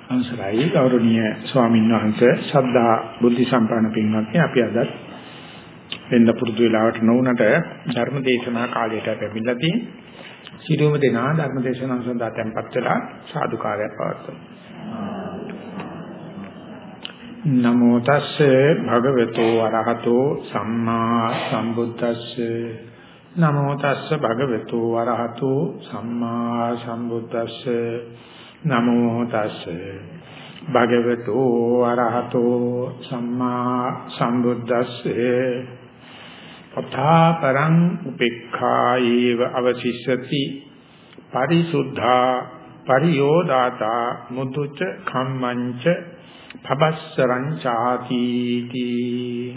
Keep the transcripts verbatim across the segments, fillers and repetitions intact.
අවසරයි ගෞරවනීය ස්වාමීන් වහන්සේ ශ්‍රද්ධා බුද්ධ සම්පන්න පින්වත්නි අපි අද වෙන්න පුරුදු වෙලාවට නොවුනට ධර්ම දේශනා කාලයට ලැබිලා තියෙන සිළුම දෙනා ධර්ම දේශනාව සඳහා tempත් වෙලා සාදුකාරයක් පවත්වමු. නමෝ තස්සේ භගවතු වරහතෝ සම්මා සම්බුද්දස්සේ නමෝ තස්සේ භගවතු වරහතෝ සම්මා සම්බුද්දස්සේ නමෝ තස්සේ භගවතු අරහතෝ සම්මා සම්බුද්දස්සේ පඨාපරං උපේක්ඛායේව අවසිස්සති පරිසුද්ධා පරියෝදාතා මුදුච කම්මංච පබස්සරං ചാති තී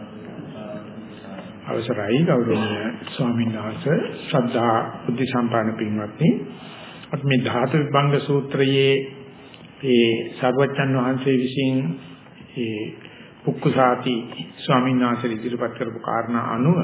අවසරයි ගෞරවනීය ස්වාමීන් වහන්සේ ශ්‍රද්ධා බුද්ධ සම්පන්න පින්වත්නි අපි මේ ධාතු විභංග සූත්‍රයේ ඒ සර්වජන් වහන්සේ විසින් ඒ පුක්කුසාති ස්වාමීන් වහන්සේ ඉදිරිපත් කරපු කාරණා අනුව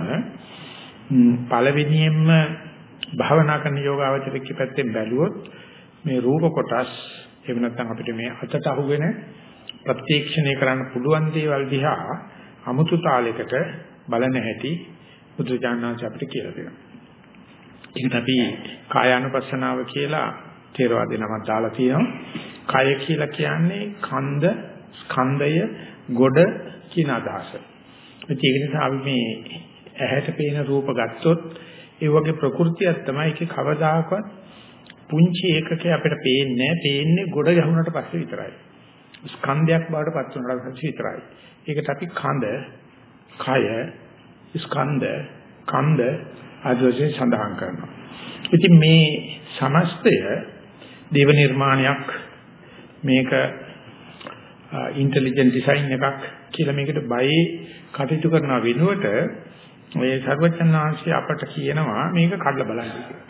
පළවෙනියෙන්ම භාවනා කරන යෝගාවචරික පැත්තෙන් බැලුවොත් මේ රූප කොටස් එහෙම නැත්නම් අපිට මේ අතට අහුවෙන ප්‍රත්‍යක්ෂණය කරන්න පුළුවන් දේවල් දිහා අමුතු තාලයකට බලන හැටි බුදුජානනාංශ අපිට කියලා දෙනවා. ඒකට අපි කායානුපස්සනාව කියලා තේරවාදී නමක් දාලා තියෙනවා. කය කියලා කියන්නේ කන්ද, ස්කන්ධය, ගොඩ කියන අදහස. ඒක නිසා අපි මේ ඇහැට පේන රූප ගත්තොත් ඒ වගේ ප්‍රകൃතියක් තමයි ඒකේ කවදාකවත් පුංචි ඒකකේ අපිට පේන්නේ නැහැ. පේන්නේ ගොඩ ගැහුනට පස්සේ විතරයි. ස්කන්ධයක් බවට පත් වුණාට පස්සේ විතරයි. ඒකට අපි කන්ද, කය, ස්කන්ධ, කන්ද ආදර්ශයෙන් සඳහන් කරනවා. ඉතින් මේ සමස්තය දේව නිර්මාණයක් මේක ඉන්ටෙලිජන්ට් ඩිසයින් එකක් කියලා මේකට බයේ කටයුතු කරන වෙනුවට ඔය සර්වඥාන්සේ අපට කියනවා මේක කඩලා බලන්න කියලා.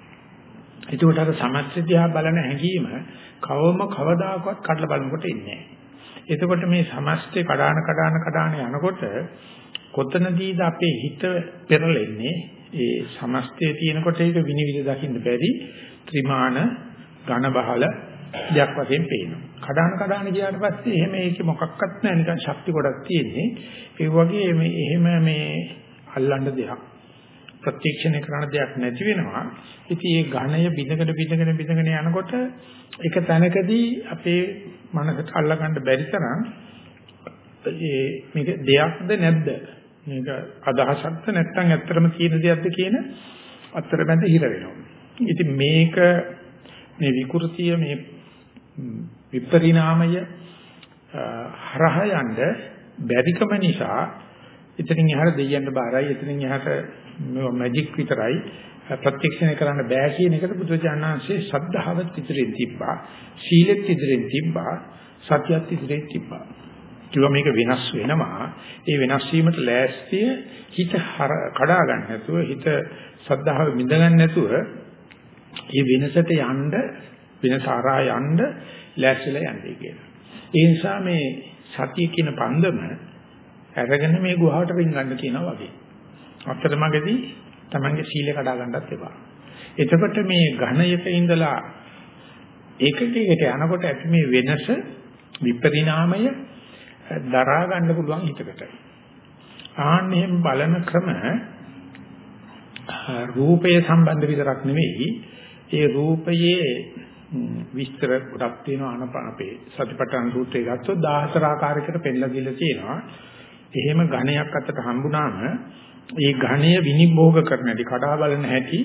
ඒකට අර සමස්තය දිහා බලන හැඟීම කවම කවදාකවත් කඩලා බලනකොට ඉන්නේ නැහැ. එතකොට මේ සමස්තය කඩාන කඩාන කඩාන යනකොට කොතනදීද අපේ හිත පෙරලෙන්නේ? ඒ සමස්තය තියෙනකොට ඒක විනිවිද දකින්න බැරි ත්‍රිමාන ඝන බහල දෙයක් වශයෙන් පේනවා. කඩාන කඩාන ගියාට පස්සේ එහෙම ඒකේ මොකක්වත් නැහැ නිකන් ශක්ති ගොඩක් තියෙන්නේ. ඒ වගේ මේ එහෙම මේ අල්ලන්න දෙයක් ප්‍රත්‍යක්ෂණය කරන දෙයක් නැති වෙනවා. ඉතින් මේ ඝණය බිඳගෙන බිඳගෙන බිඳගෙන යනකොට එක තැනකදී අපේ මනසට අල්ලගන්න බැරි තරම් මේ මේක දෙයක්ද නැද්ද? මේක අදහසක්ද නැත්නම් ඇත්තටම තියෙන දෙයක්ද කියන අතරමැද හිර වෙනවා. ඉතින් මේක මේ විකෘතිය මේ විපරිණාමය හරහා යන්න බැරිකම නිසා එතනින් එහාට දෙයයන්ට බාරයි එතනින් එහාට මැජික් විතරයි ප්‍රත්‍යක්ෂණය කරන්න බෑ කියන එකට බුදුචානන්සේ ශ්‍රද්ධාවත් ඉදිරියෙන් තිබ්බා, සීලෙත් ඉදිරියෙන් තිබ්බා, සතියත් ඉදිරියෙන් තිබ්බා. කිව්වා මේක වෙනස් වෙනවා. ඒ වෙනස් වීමට ලෑස්තිය හිත කඩා ගන්න නැතුව හිත සද්ධාව මිද ගන්න නැතුව මේ වෙනසට යන්න වෙනස ආරා යන්න ලෑස්තිලා යන්නේ කියලා. ඒ නිසා මේ සතිය කියන පන්දම අරගෙන මේ ගුහාවට රින් ගන්න කියනවා වගේ. අතරමඟදී Tamange සීලය කඩා ගන්නත් එපා. එතකොට මේ ඝණයක ඉඳලා ඒකකයකට යනකොට ඇති මේ වෙනස විපරිණාමය දරා ගන්න පුළුවන් හිතකට. ආන්නෙම බලන ක්‍රම රූපයේ සම්බන්ධ විතරක් නෙවෙයි ඒ රූපයේ විස්තර ගොඩක් තියෙනවා අනපනපේ සතිපට්ඨාන සූත්‍රය ගත්තොත් දහතර ආකාරයකට පෙන්නලා දීලා තියෙනවා. එහෙම ඝණයක් අතට හම්බුනාම ඒ ඝණය විනිභෝග කරන හැටි කඩා බලන හැටි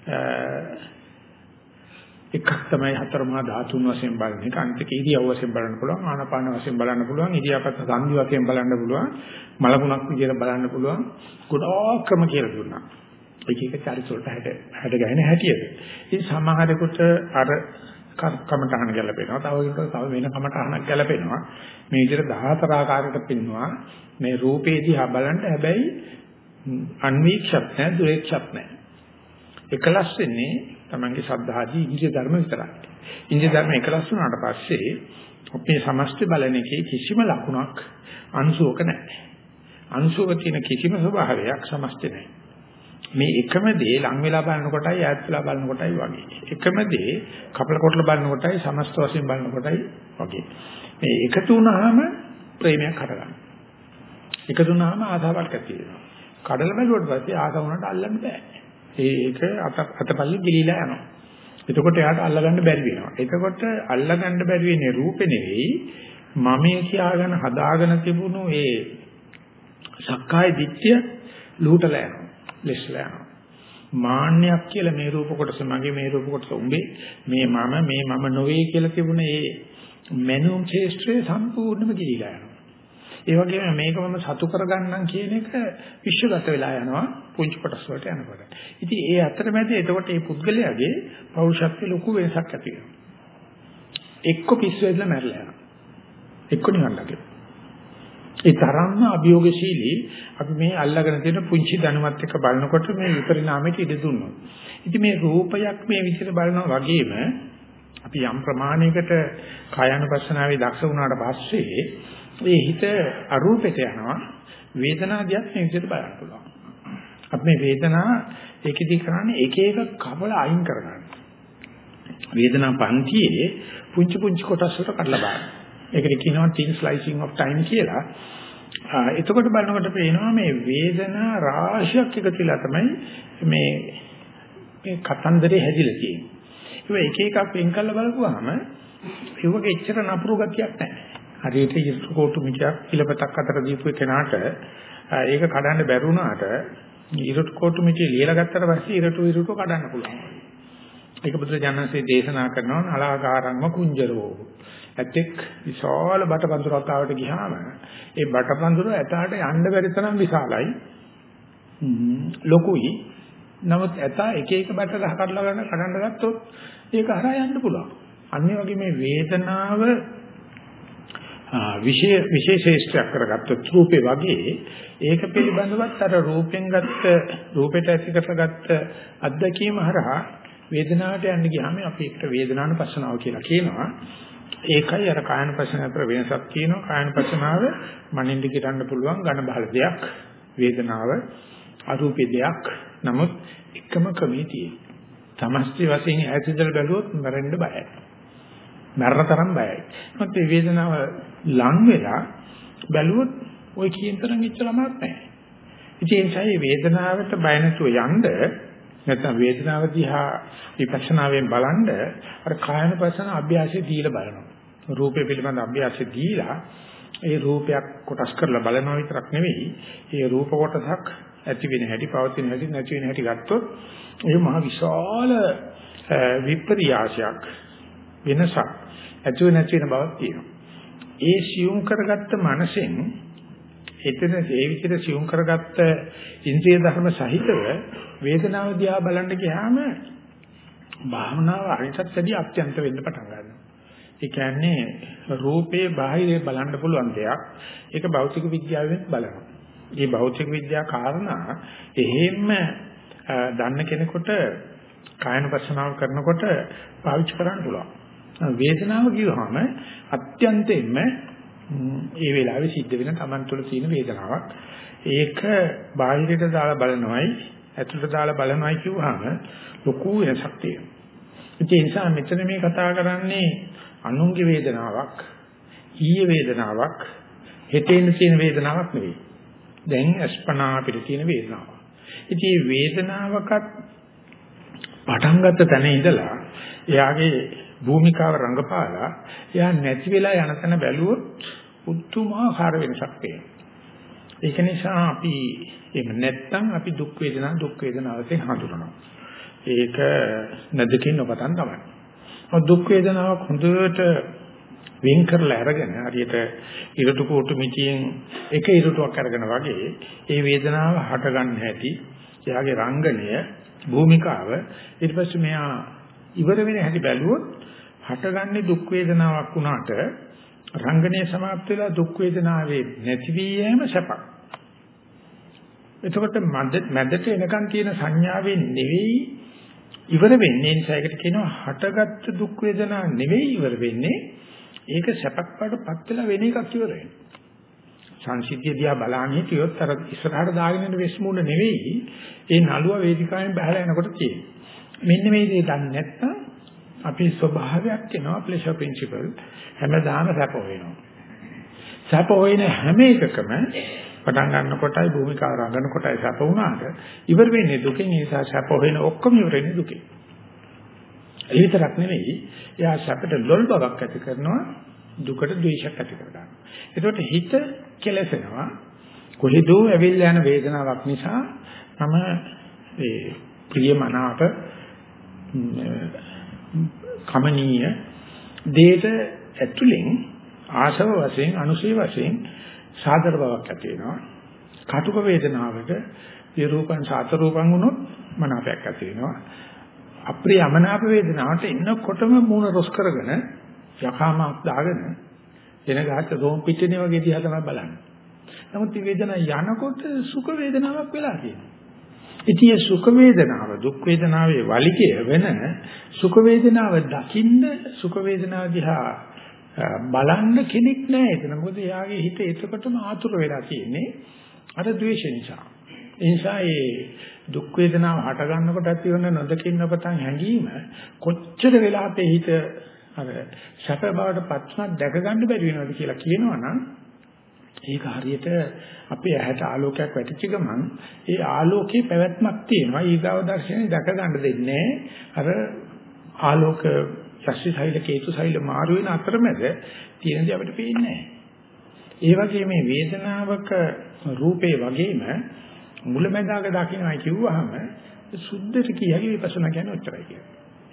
එකක් තමයි හතර මහා ධාතුන් වශයෙන් බලන එක. අනිත් එක ඉරියව් වශයෙන් බලන්න පුළුවන්, ආනාපාන වශයෙන් බලන්න පුළුවන්, ඉරියාපත සංදි වශයෙන් බලන්න පුළුවන්, මලගුණක් විදිහට බලන්න පුළුවන්. ගොඩාක් ක්‍රම කියලා දුන්නා. එක එක චරිත වලට හැට හැට ගහන හැටියද. ඉතින් සමහරෙකුට අර කමටහන ගැලපෙනවා, තව කෙනෙකුට තව වෙන කමටහනක් ගැලපෙනවා. මේ විදිහට දහතර ආකාරයකට පින්නවා මේ රූපේ දිහා බලන්න. හැබැයි අන්වීක්ෂත් නැහැ, දුරේක්ෂත් නැහැ. එකලස් වෙන්නේ තමන්ගේ ශ්‍රද්ධාදී ඉන්ද්‍රිය ධර්ම විතරයි. ඉන්ද්‍රිය ධර්ම එකලස් වුණාට පස්සේ අපේ සමස්ත බලන එකේ කිසිම ලකුණක් අංශුවක නැහැ. අංශුවක තියෙන කිසිම ස්වභාවයක් සමස්ත නැහැ. මේ එකම දේ ලං වෙලා බලනකොටයි ඈත් වෙලා බලනකොටයි වගේ. එකම දේ කපල කොටල බලනකොටයි සමස්ත වශයෙන් බලනකොටයි වගේ. මේ එකතු වුණාම ප්‍රේමයක් හටගන්නවා. එකතු වුණාම ආසාවක් ඇති වෙනවා. කඩල බැලුවට පස්සේ ආසාව උනට අල්ලන්න බෑ. ඒක අත අතපල්ලේ ගිලිලා යනවා. එතකොට එයාට අල්ලගන්න බැරි වෙනවා. එතකොට අල්ලගන්න බැරි වෙන්නේ රූපේ නෙවෙයි මමයේ කියාගෙන හදාගෙන තිබුණු ඒ සක්කාය දිට්ඨිය ලූටලා යනවා. ලෙස්ලා යනවා. මාන්නයක් කියලා මේ රූප කොටස මගේ මේ රූප කොටස උඹේ මේ මම මේ මම නොවේ කියලා තිබුණ ඒ මනෝම් ශේෂ්ත්‍රයේ සම්පූර්ණයෙන්ම ගිලිලා යනවා. ඒ වගේම මේක මම සතු කරගන්නම් කියන එක විශ්වගත වෙලා යනවා පුංචි කොටස් වලට යනකොට. ඉතින් ඒ අතරමැද එතකොට මේ පුද්ගලයාගේ පෞරුෂත්වයේ ලොකු වෙනසක් ඇති වෙනවා. එක්ක පිස්සු වෙලා මැරලා යනවා. එක්ක නිවන් දකිනවා. ඒ තරම්ම අභියෝගශීලී අපි මේ අල්ලගෙන තියෙන පුංචි ධනවත් එක බලනකොට මේ විපරිණාමයට ඉඩ දුන්නා. ඉතින් මේ රූපයක් මේ විදිහට බලනවා වගේම අපි යම් ප්‍රමාණයකට කායानुපස්සනාවේ දක්ෂ වුණාට පස්සේ ඒ හිත අරූපයට යනවා වේදනාදියත් මේ විදිහට බලන්න පුළුවන්. අපි මේ වේදනා ඒකෙදි කරන්නේ එක එක කවල අයින් කරගන්න. වේදනා පන්තියේ පුංචි පුංචි කොටස් වලට කඩලා බලන්න. ඒකට කියනවා thin slicing of time කියලා. එතකොට බලනකොට පේනවා මේ වේදනා රාශියක් එකතුලා තමයි මේ මේ කතන්දරේ හැදිලා තියෙන්නේ. ඒක එක එකක් වෙන් කරලා බලපුවාම ඒවගේ එච්චර නපුරු ගතියක් නැහැ. හරියට ඉස්තු කොටු මිටියක් පිළපතක් අතර දීපු කෙනාට ඒක කඩන්න බැරුණාට ඉරට කොටු මිටිය ලියලා ගත්තට පස්සේ ඉරටු ඉරටු කඩන්න පුළුවන්. ඒක බුදුරජාණන්සේ දේශනා කරනවා නලාකාරම්ම කුංජරෝ. ඇතෙක් විශාල බටපඳුරක් ආවට ගියාම ඒ බටපඳුර ඇතාට යන්න බැරි තරම් විශාලයි. ලොකුයි. නමුත් ඇතා එක එක බට ගහ කඩලා ගන්න කඩන්න ගත්තොත් ඒක හරහා යන්න පුළුවන්. අනිත් වගේ මේ වේදනාව විශේෂ විශේෂේෂ්ඨයක් කරගත්තොත් රූපේ වගේ ඒක පිළිබඳවත් අර රූපෙන් ගත්ත රූපයට ඇති කරගත්ත අත්දැකීම හරහා වේදනාවට යන්න ගියාම අපි ඒකට වේදනානුපස්සනාව කියලා කියනවා. ඒකයි අර කායනුපස්සන අතර වෙනසක් තියෙනවා. කායනුපස්සනාව මනින්ද කිරන්න පුළුවන් ඝන බහල දෙයක්. වේදනාව අරූපී දෙයක්. නමුත් එකම ක්‍රමයේ තියෙන. තමස්ති වශයෙන් ඈතින්දල බැලුවොත් මරන්න බයයි. මරණ තරම් බයයි. මොකද මේ වේදනාව ලං වෙලා බැලුවොත් ওই කියන තරම් ඉච්චලමක් නැහැ. ඉතින් ඒ නිසා වේදනාවට බය නැතුව යන්න නැත්නම් වේදනාව දිහා විපස්සනාවෙන් බලනද අර කායනුපස්සන අභ්‍යාසය දීලා බලනවා. රූපය පිළිබඳ අභ්‍යාසය දීලා ඒ රූපයක් කොටස් කරලා බලනවා විතරක් නෙවෙයි ඒ රූප කොටසක් ඇති වෙන හැටි පවතින හැටි නැති වෙන හැටි ගත්තොත් ඒ මහ විශාල විපර්යාසයක් වෙනසක් ඇති වෙන නැති වෙන බවක් තියෙනවා. ඒ සියුම් කරගත්ත මනසෙන් එතන ඒ විදිහට සියුම් කරගත්ත ඉන්ද්‍රිය ධර්ම සහිතව වේදනාව දිහා බලන්න ගියාම භාවනාව අනිතත් වැඩි අත්‍යන්ත වෙන්න පටන් ගන්නවා. ඒ කියන්නේ රූපේ බාහිරේ බලන්න පුළුවන් දෙයක්. ඒක භෞතික විද්‍යාවෙන් බලනවා. මේ භෞතික විද්‍යා කාරණා එහෙම දන්න කෙනෙකුට කායනුපස්සනාව කරනකොට පාවිච්චි කරන්න පුළුවන්. වේදනාව කියවහම අත්‍යන්තයෙන්ම ඒ වෙලාවේ සිද්ධ වෙන Taman තුළ තියෙන වේදනාවක්. ඒක බාහිරට දාලා බලනවයි ඇතුළට දාලා බලනවයි කියවහම ලොකු වෙනසක් තියෙනවා. ඒ නිසා මෙතන මේ කතා කරන්නේ අනුන්ගේ වේදනාවක්, ඊයේ වේදනාවක්, හෙටේන තියෙන වේදනාවක් නෙවෙයි. දැන් අස්පනා අපිට තියෙන වේදනාවක්. ඉතින් මේ වේදනාවකත් පටන් ගත්ත තැන ඉඳලා එයාගේ භූමිකාව රංගපාලා එයා නැති වෙලා යන තැන බැලුවොත් උතුමාකාර වෙනසක් තියෙනවා. ඒක නිසා අපි එහෙම නැත්තම් අපි දුක් වේදනා දුක් වේදනාවකින් හඳුනනවා. ඒක නැදකින් නොපතන් තමයි. දුක් වේදනාවක් හොඳට වෙන් කරලා අරගෙන හරියට ඉරටු කෝටු මිටියෙන් එක ඉරටුවක් අරගෙන වගේ ඒ වේදනාව හට ගන්න හැටි, එයාගේ රංගනය, භූමිකාව ඊට පස්සේ මෙයා ඉවර වෙන හැටි බැලුවොත් හටගන්නේ දුක් වේදනාවක් වුණාට රංගනය සමාප්ත වෙලා දුක් වේදනාවේ නැති වී යෑම සැපක්. එතකොට මැදට එනකන් තියෙන සංඥාවෙන් නෙවෙයි ඉවර වෙන්නේ. ඒ නිසා ඒකට කියනවා හටගත්තු දුක් වේදනා නෙවෙයි ඉවර වෙන්නේ. ඒක සැපක් වඩපත් වෙලා වෙන එකක් ඉවර වෙනවා. සංසිද්ධිය දිහා බලන්න හිටියොත් අර ඉස්සරහට දාගෙන යන වෙස්මුණ නෙවෙයි ඒ නළුව වේදිකාවෙන් බහලා යනකොට තියෙන්නේ. මෙන්න මේ දේ දන්නේ නැත්නම් අපේ ස්වභාවයක් වෙනවා ප්ලෙෂර් ප්‍රින්සිපල් හැමදාම සැප වෙනවා. සැප වෙන හැම එකකම පටන් ගන්න කොටයි භූමිකාව රඟන කොටයි සැප වුණාට ඉවර වෙන්නේ දුකෙන්. ඒ නිසා සැප වෙන ඔක්කොම ඉවර වෙන්නේ දුකෙන්. ඒ විතරක් නෙවෙයි එයා සැපට ලොල් බවක් ඇති කරනවා දුකට ද්වේෂයක් ඇති කරගන්නවා. ඒකට හිත කෙලසෙනවා. කොහෙදෝ ඇවිල්ලා යන වේදනාවක් නිසා මම ඒ ප්‍රියමනාප කමනීය දේට ඇතුලෙන් ආශව වශයෙන් අනුශේ වශයෙන් සාදර බවක් ඇති වෙනවා. කටුක වේදනාවක විරූපං සාතරූපං වුණොත් මනාපයක් ඇති වෙනවා. අප්‍රිය අමනාප වේදනාවට එන්නකොටම මූණ රොස් කරගෙන යකාමක් දාගෙන එන ගහට රෝම් පිටිනේ වගේ දිහා තමයි බලන්නේ. නමුත් මේ වේදනාව යනකොට සුඛ වේදනාවක් වෙලා තියෙනවා. ඉතින් මේ සුඛ වේදනාව දුක් වේදනාවේ වලිගය වෙන සුඛ වේදනාව දකින්න සුඛ වේදනාව දිහා බලන්න කෙනෙක් නැහැ එතන. මොකද එයාගේ හිත එතකොටම ආතුර වෙලා තියෙන්නේ අර ද්වේෂ නිසා. ඒ නිසා මේ දුක් වේදනාව හට ගන්නකොට ඇති වෙන නොදකින්න පතන් හැඟීම කොච්චර වෙලා අපේ හිත අර සැප බවට පත්වන දැක ගන්න බැරි වෙනවද කියලා කියනවනම් ඒක හරියට අපේ ඇහැට ආලෝකයක් වැටිච්ච ගමන් ඒ ආලෝකේ පැවැත්මක් තියෙනවා. ඊගාව දර්ශනේ දැක ගන්න දෙන්නේ අර ආලෝක යස්සි සෛල කේතු සෛල මාරු වෙන අතරමැද තියෙන දේ අපිට පේන්නේ නැහැ. ඒ වගේ මේ වේදනාවක රූපේ වගේම මුලැමැදාක දකින්නයි කිව්වහම සුද්ධට කියයි විපස්සනා කියන්නේ ඔච්චරයි කියන්නේ.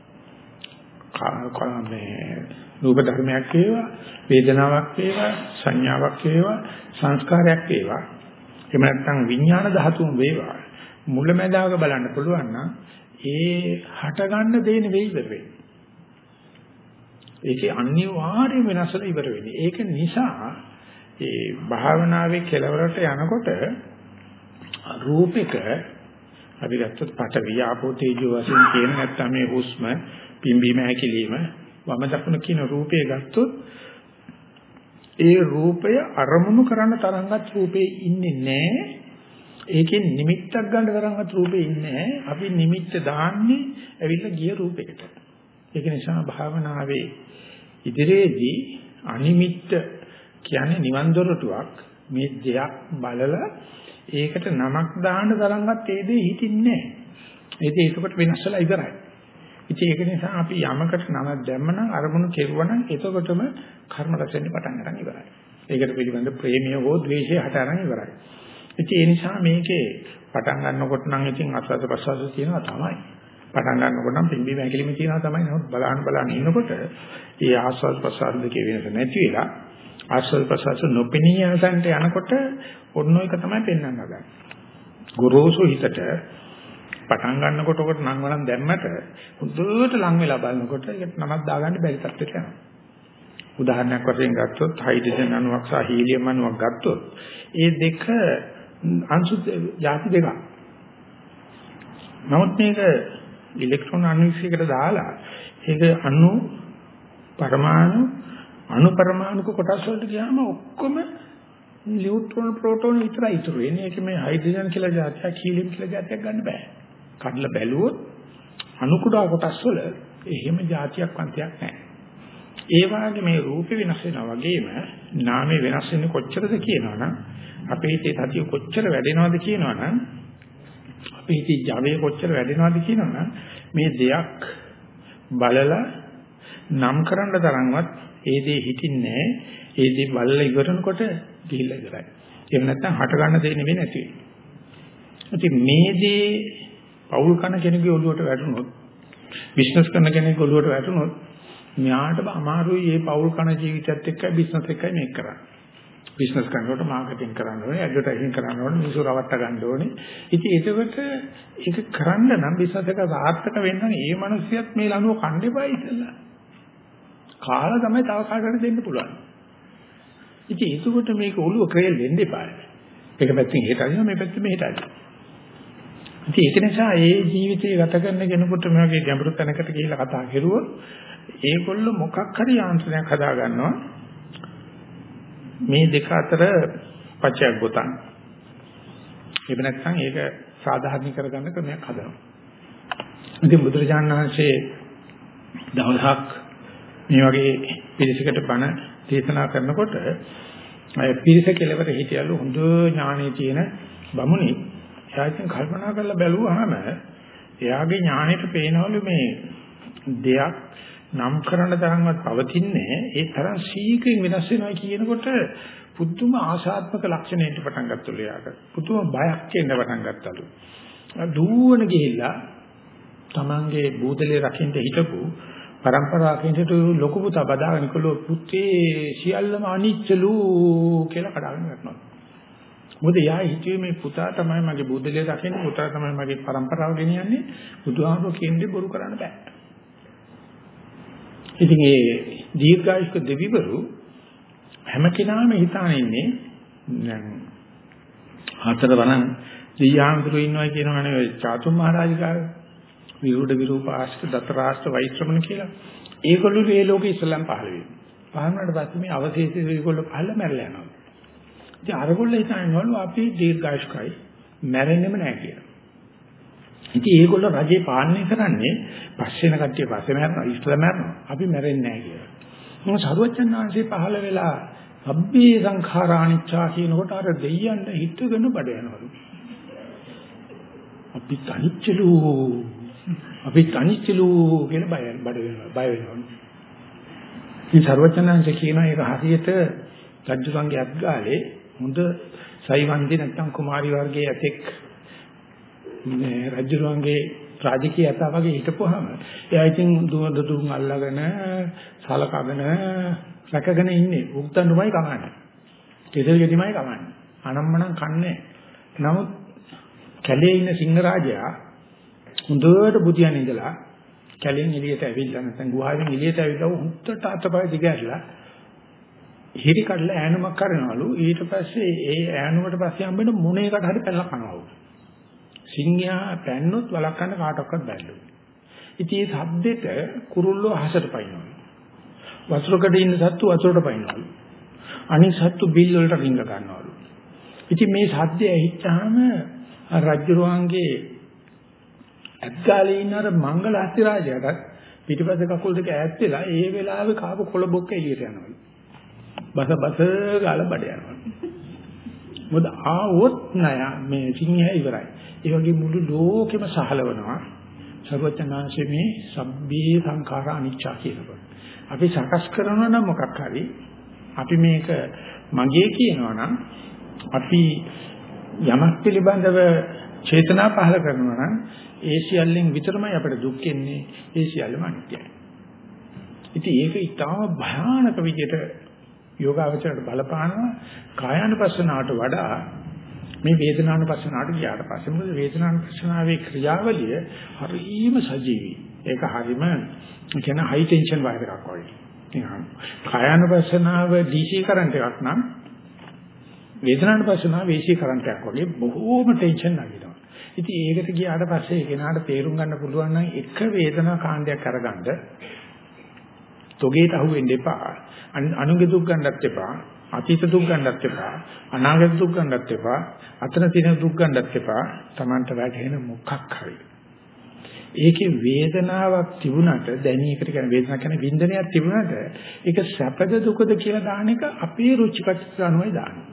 කාමේ රූප ධර්මයක් වේවා වේදනාවක් වේවා සංඥාවක් වේවා සංස්කාරයක් වේවා එහෙම නැත්නම් විඥාන ධාතුන් වේවා මුලැමැදාක බලන්න පුළුවන් නම් ඒ හට ගන්න දේ නෙවෙයි ඉවර වෙන්නේ. ඒකේ අනිවාර්ය වෙනස වල ඉවර වෙන්නේ. ඒක නිසා ඒ භාවනාවේ කෙලවරට යනකොට රූපික අපි ගත්තොත් පට වියාපෝ තේජෝ වශයෙන් කියන නැත්නම් මේ හුස්ම පිම්බීම හැකිලිම වම දකුණ කියන රූපය ගත්තොත් ඒ රූපය අරමුණු කරන තරංගත් රූපේ ඉන්නේ නැහැ. ඒකෙන් නිමිත්තක් ගන්න තරංගත් රූපේ ඉන්නේ නැහැ. අපි නිමිත්ත දාන්නේ ඇවිල්ලා ගිය රූපයකට. ඒක නිසා භාවනාවේ ඉදිරියේදී අනිමිත්ත කියන්නේ නිවන් දොරටුවක්. මේ දෙයක් බලලා ඒකට නමක් දාන්න තරංගත් ඒ දෙය හිතින්නේ නැහැ. ඒ දෙය ඒකට වෙනස් වෙලා ඉවරයි. ඉතින් ඒක නිසා අපි යමකට නමක් දැම්මනම් අරමුණු කෙරුවනම් එතකොටම කර්ම රැස් වෙන්න පටන් ගන්න ඉවරයි. ඒකට පිළිබඳ ප්‍රේමිය හෝ ද්වේෂය හට අරන් ඉවරයි. ඉතින් ඒ නිසා මේකේ පටන් ගන්නකොට නම් ඉතින් අස්වාද ප්‍රසවාස තියෙනවා තමයි. පටන් ගන්නකොට නම් පිම්බි මැකිලිම තියෙනවා තමයි. නමුත් බලන්න බලන්න ඉන්නකොට ඒ ආස්වාද ප්‍රසවාස දෙකේ වෙනස නැති වෙලා ආස්වාද ප්‍රසවාස නොපෙනී යන තැනට යනකොට ඔන්න ඔයක තමයි පෙන්වන්න ගන්නේ. ගොරෝසු හිතට පටන් ගන්නකොට ඔකට නම් වලන් දැම්මට හොඳට ලං වෙලා බලනකොට ඒකට නමක් දාගන්න බැරි තත්ත්වයට යනවා. උදාහරණයක් වශයෙන් ගත්තොත් හයිඩ්‍රජන් අණුවක් සහ හීලියම් අණුවක් ගත්තොත් ඒ දෙක අංශු ಜಾති දෙකක්. නමුත් මේක ඉලෙක්ට්‍රෝන අණුවිකයකට දාලා ඒක අණු පරමාණු අණු පරමාණුක කොටස් වලට ගියාම ඔක්කොම නියුට්‍රෝන ප්‍රෝටෝන විතරයි ඉතුරු වෙන්නේ. ඒක මේ හයිඩ්‍රජන් කියලා જાතියක් හීලියම් කියලා જાතියක් ගන්න බෑ. කඩලා බැලුවොත් අණු කුඩා කොටස් වල එහෙම જાතියක් වන්තියක් නැහැ. ඒ වගේ මේ රූපේ වෙනස් වෙනවා වගේම නාමයේ වෙනස් වෙන්නේ කොච්චරද කියනවනම් අපේ හිතේ සතිය කොච්චර වැඩෙනවද කියනවනම් අපේ හිතේ ජවයේ කොච්චර වැඩෙනවද කියනවනම් මේ දෙයක් බලලා නම් කරන්න තරම්වත් ඒ දේ හිතින්නේ නැහැ. ඒ දේ බලලා ඉවරනකොට ගිහිල්ලා ඉවරයි. එහෙම නැත්නම් හට ගන්න දෙයක් නෙවෙයි නැති වෙන්නේ. ඉතින් මේ දේ පෞල් කන කෙනෙකුගේ ඔළුවට වැටුනොත් බිස්නස් කරන කෙනෙකුගේ ඔළුවට වැටුනොත් මෙයාට අමාරුයි මේ පෞල් කන ජීවිතයත් එක්කයි බිස්නස් එකයි මේක කරන්නේ. බිස්නස් කරනකොට මාකටිං කරන්න ඕනේ, ඇඩ්වර්ටයිසින් කරන්න ඕනේ, මිනිස්සු රවට්ට ගන්න ඕනේ. ඉතින් ඒකට ඒක කරන්න නම් බිස්නස් එක සාර්ථක වෙන්න නම් මේ මිනිස්සියත් මේ ලනුව කන්න එපා ඉතලා. කාලා තමයි තව කාටට දෙන්න පුළුවන්. ඉතින් ඒකට මේක ඔළුව ක්‍රේල් වෙන්න එපා. එක පැත්තකින් එහෙට අදිනවා මේ පැත්තෙන් මෙහෙට අදිනවා. ඉතින් ඒක නිසා ඒ ජීවිතය ගත කරන කෙනෙකුට මේ වගේ ගැඹුරු තැනකට ගිහිල්ලා කතා කරුවොත් ඒගොල්ලෝ මොකක් හරි යාන්ත්‍රණයක් හදා ගන්නවා. මේ දෙක අතර පච්චයක් ගොතන්. ඒක නැත්නම් ඒක සාධාරණ කරගන්න ක්‍රමයක් හදනවා. ඉතින් බුදුරජාණන් වහන්සේ දවසක් මේ වගේ පිරිසකට බණ දේශනා කරනකොට අය පිරිස කෙලවර හිටියලු හොඳ ඥානෙ තියෙන බමුණි. එයා ඉතින් කල්පනා කරලා බැලුවාම එයාගේ ඥානෙට පේනවලු මේ දෙයක් නම් කරන තරම්වත් පවතින්නේ ඒ තරම් ශීඝ්‍රයෙන් වෙනස් වෙනවා කියනකොට පුදුම ආශාත්මක ලක්ෂණයකට පටන් ගත්තලු එයාට. පුදුම බයක් එන්න පටන් ගත්තලු. දුවන ගිහිල්ලා තමන්ගේ බූදලේ රකින්න හිටපු පරම්පරාවකින් හිටු ලොකු පුතා බදාගෙන කළෝ පුතේ සියල්ලම අනිච්චලු කියලා කඩාගෙන ගන්නවා. මොකද යා හිතුවේ මේ පුතා තමයි මගේ බූදලේ රකින්න පුතා තමයි මගේ පරම්පරාව ගෙනියන්නේ බුදුහාමුදුරුවෝ කියන්නේ බොරු කරන්න බෑ. ඉතින් ඒ දීර්ඝායුෂ්ක දෙවිවරු හැම කෙනාම හිතාන ඉන්නේ දැන් හතර වරන් දියාඳුරු ඉන්නවා කියනවනේ ඔය චාතුම් මහරජාගේ විරුද්ධ විරූපාස්ක දතරාස්ත වෛශ්‍රමණ කියලා. ඒගොල්ලෝ මේ ලෝකේ ඉස්ලාම් පහළ වෙනවා. පහළ වුණාට පස්සේ මේ අවශේෂ ඒගොල්ලෝ පහළ මැරලා යනවා. ඉතින් අරගොල්ලෝ හිතනවලු අපි දීර්ඝායුෂ්කයි මැරෙන්නෙම නැහැ කියලා. ඉතින් ඒගොල්ලෝ රජේ පාලනය කරන්නේ පස්සේ යන කට්ටිය පස්සේ මැරෙනවා ඉස්ලාම් මැරෙනවා. අපි මැරෙන්නේ නැහැ කියලා. මොකද සරුවචන් වහන්සේ පහළ වෙලා අබ්බේ සංඛාරානිච්චා කියනකොට අර දෙයයන් හිතගෙන බඩ යනවලු. අපි තනිච්චලු අපි තනිච්චලු කියන බය බඩ වෙනවා බය වෙනවා. ඉතින් සර්වඥාන්සේ කියන එක හරියට රජුගන්ගේ අත්ගාලේ හොඳ සයිවන්දි නැත්තම් කුමාරි වර්ගයේ ඇතෙක් මේ රජුගන්ගේ රාජකීය ඇතා වගේ හිටපුවාම එයා ඉතින් දුව දුතුන් අල්ලගෙන සලකගෙන රැකගෙන ඉන්නේ උක්තන්නුමයි කමන්නේ. කෙසෙල් ගෙඩිමයි කමන්නේ. අනම්මනම් කන්නේ. නමුත් කැලේ ඉන්න සිංහරාජයා හොඳට බුදියන් ඉඳලා කැලෙන් එළියට ඇවිල්ලා නැත්නම් ගුහාවෙන් එළියට ඇවිල්ලා හුත්තට අතපය දිගහැරලා හිරි කඩලා ඈනුමක් කරනවලු. ඊට පස්සේ ඒ ඈනුමට පස්සේ හම්බෙන මොනේකට හරි පැනලා කනවලු. සිංහයා පැන්නොත් වළක්වන්න කාටවත් බැරිලු. ඉතින් මේ සද්දෙට කුරුල්ලෝ අහසට පයින්නවලු. වතුරකට ඉන්න සත්තු වතුරට පයින්නවලු. අනිත් සත්තු බිල් වලට රිංග ගන්නවලු. ඉතින් මේ සද්දය ඇහිච්චාම රජුරුවන්ගේ අත්ගාලේ ඉන්න අර මංගල අධිරාජයාට පිටිපස්ස කකුල් දෙක ඈත් වෙලා ඒ වෙලාවේ කාප කොළ බොක්ක එළියට යනවලු. බස බස ගාලා බඩ යනවලු. මොකද ආවොත් නෑ මේ සිංහය ඉවරයි. ඒ වගේ මුළු ලෝකෙම සහලවනවා. සර්වඥාන්සේ මේ සබ්බේ සංඛාර අනිච්චා කියනකොට. අපි සකස් කරනවා නම් මොකක් හරි අපි මේක මගේ කියනවා නම් අපි යමක් පිළිබඳව චේතනා පහල කරනවා නම් ඒ සියල්ලෙන් විතරමයි අපිට දුක් එන්නේ. ඒ සියල්ලම අනිත්‍යයි. ඉතින් ඒක ඊටාම භයානක විදිහට යෝගාවචරයට බලපානවා. කායානුපස්සනාවට වඩා මේ වේදනානුපස්සනාවට ගියාට පස්සේ මොකද වේදනානුපස්සනාවේ ක්‍රියාවලිය හරිම සජීවී. ඒක හරිම කියන හයි ටෙන්ෂන් වයර් එකක් වගේ. නිකන් කායානුපස්සනාව ඩීසී කරන්ට් එකක් නම් වේදනානුපස්සනාව ඒසී කරන්ට් එකක් වගේ බොහෝම ටෙන්ෂන් නැගිනවා. ඉතින් ඒකට ගියාට පස්සේ ඒ කෙනාට තේරුම් ගන්න පුළුවන් නම් එක වේදනා කාණ්ඩයක් අරගන්න තොගේට අහු වෙන්න එපා. අනුගේ දුක් ගන්නත් එපා. අතීත දුක් ගන්නත් එපා. අනාගත දුක් ගන්නත් එපා. අතන තියෙන දුක් ගන්නත් එපා. Tamanට වැටෙන මොකක් හරි. ඒකේ වේදනාවක් තිබුණාට දැනීකට කියන වේදනාවක් කියන වින්දනයක් තිබුණාට ඒක සැපද දුකද කියලා දාන එක අපේ රුචිකත්වයට අනුවයි දාන්නේ.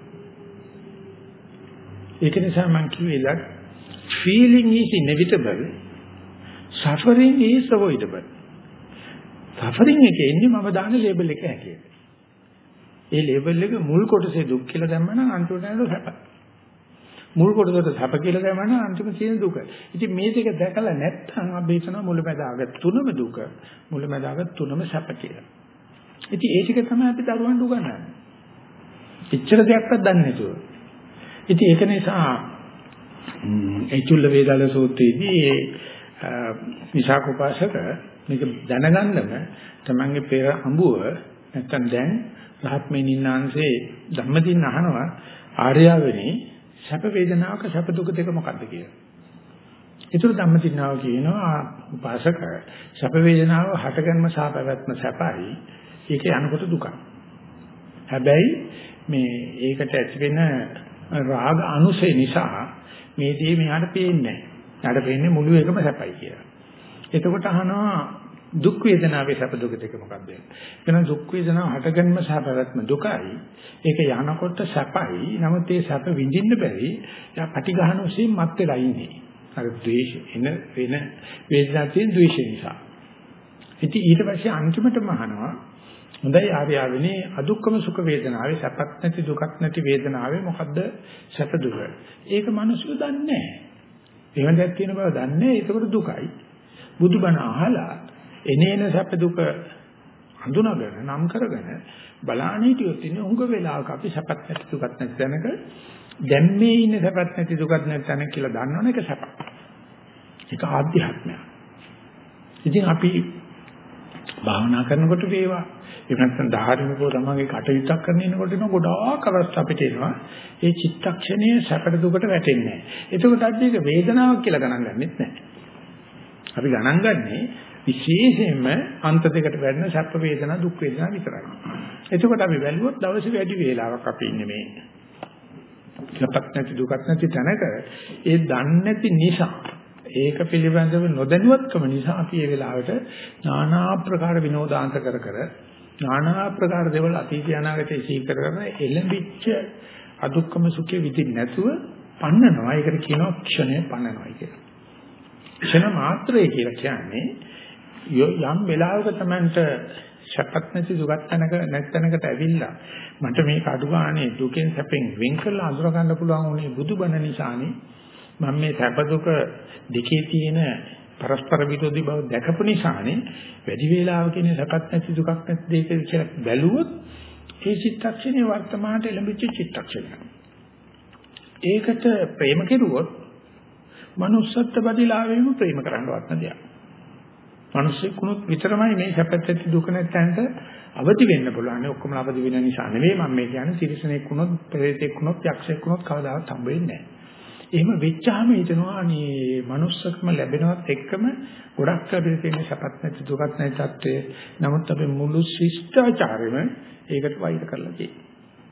ඒක නිසා මම කිව්වේ feeling is inevitable, suffering is avoidable. suffering එකේ ඉන්නේ මම දාන ලේබල් එක හැටියට. ඒ ලේබල් එක මුල් කොටසේ දුක් කියලා දැම්මම නම් අන්තිමට නේද සැප. මුල් කොටසට සැප කියලා දැම්මම නම් අන්තිමට තියෙන දුක. ඉතින් මේ දෙක දැකලා නැත්නම් අපි හිතනවා මුලැමැදාග තුනම දුක, මුලැමැදාග තුනම සැප කියලා. ඉතින් ඒ ටික තමයි අපි දරුවන්ට උගන්වන්නේ. එච්චර දෙයක්වත් දන්නේ නැතුව. ඉතින් ඒක නිසා ඒ චුල්ල වේදාල සූත්‍රයේදී විසාක උපාසක මේක දැනගන්නම තමන්ගේ පෙර අඹුව නැත්තම් දැන් රහත් මෙනින්නාන්සේ ධම්මදින් අහනවා ආර්යවෙනි සැප වේදනාවක සැප දුක දෙක මොකක්ද කියලා. ඒතර ධම්මදින්නාව කියනවා උපාසක සැප වේදනාව හටගන්ම සහ පැවැත්ම සැපයි. ඒකේ අනුකොට දුකයි. හැබැයි මේ ඒකට ඇති වෙන රාග අනුසය නිසා මේ දේ මෙයාට පේන්නේ නැහැ. එයාට පේන්නේ මුළු එකම සැපයි කියලා. එතකොට අහනවා දුක් වේදනාවේ සැප දුක දෙක මොකක්ද? එතන දුක් වේදනාව හටගන්ම සහ පැවැත්ම දුකයි. ඒක යනකොට සැපයි. නමුත් ඒ සැප විඳින්න බැරි. යා පටි ගන්න උසින් මත් වෙලා ඉන්නේ. අර ද්වේෂ එන වෙන වේදනාවෙන් ද්වේෂය නිසා. ඉතින් ඊට පස්සේ අන්තිමටම අහනවා හොඳයි ආර්යවනේ අදුක්කම සුඛ වේදනාවේ සැපත් නැති දුකක් නැති වේදනාවේ මොකද්ද සැප දුක? ඒක මිනිස්සු දන්නේ නැහැ. එහෙම දෙයක් තියෙන බව දන්නේ නැහැ. ඒකට දුකයි. බුදුබණ අහලා එනේන සැප දුක හඳුනාගෙන නම් කරගෙන බලාන හිටියොත් ඉන්නේ උඟ වෙලාවක අපි සැපත් නැති දුකත් නැති තැනක දැන් මේ ඉන්නේ සැපත් නැති දුකත් නැති තැන කියලා දන්නවනේ ඒක සැප. ඒක ආධ්‍යාත්මය. ඉතින් අපි භාවනා කරනකොට වේවා එහෙම නැත්නම් ධාර්මිකව තමගේ කටයුත්තක් කරන ඉන්නකොට න ගොඩාක් අවස්ථා අපිට එනවා ඒ චිත්තක්ෂණයේ සැපට දුකට වැටෙන්නේ නැහැ. එතකොට අපි ඒක වේදනාවක් කියලා ගණන් ගන්නෙත් නැහැ. අපි ගණන් ගන්නේ විශේෂයෙන්ම අන්ත දෙකට වැඩෙන සැප වේදනා දුක් වේදනා විතරයි. එතකොට අපි බැලුවොත් දවසේ වැඩි වේලාවක් අපි ඉන්නේ මේ සැපත් නැති දුකත් නැති තැනක ඒ දන්නේ නැති නිසා ඒක පිළිබඳව නොදැනුවත්කම නිසා අපි මේ වෙලාවට নানা ආකාර විනෝදාන්ත කර කර নানা ආකාර දේවල් අතීතය අනාගතයේ සීකර කරන එළඹිච්ච අදුක්කම සුඛේ විඳින්න නැතුව පන්නනවා. ඒකට කියනවා ක්ෂණය පන්නනවා කියලා. ක්ෂණ මාත්‍රය කියලා කියන්නේ යම් වෙලාවක තමන්ට සැපත් නැති දුකත් නැක නැත්නකට ඇවිල්ලා මට මේක අඩු ගානේ දුකෙන් සැපෙන් වෙන් කරලා අඳුර ගන්න පුළුවන් උනේ බුදුබණ නිසානේ. මම මේ සැප දුක දෙකේ තියෙන පරස්පර විරෝධී බව දැකපු නිසානේ වැඩි වේලාවක ඉන්නේ සැපත් නැති දුකක් නැති දෙයක කියලා බැලුවොත් ඒ චිත්තක්ෂණේ වර්තමානට එළඹිච්ච චිත්තක්ෂණය. ඒකට ප්‍රේම කෙරුවොත් manussත්ත්ව බදිලාවෙම ප්‍රේම කරන්නවත් නැදියා. මිනිස්සුකුණුත් විතරමයි මේ සැපත් නැති දුක නැත්තන්ට අවදි වෙන්න පුළුවන්. ඔක්කොම අවදි වෙන නිසා නෙවෙයි මම මේ කියන්නේ තිරිසනෙක් වුණොත්, ප්‍රේතෙක් වුණොත්, යක්ෂයෙක් වුණොත් කවදාවත් හම්බ වෙන්නේ නැහැ. එහෙම වෙච්චාම හිතනවා අනේ manussකම ලැබෙනවත් එක්කම ගොඩක් අපිට තියෙන සැපත් නැති දුකත් නැති තත්ත්වය. නමුත් අපි මුළු ශිෂ්ටාචාරෙම ඒකට වෛර කරලා තියෙනවා.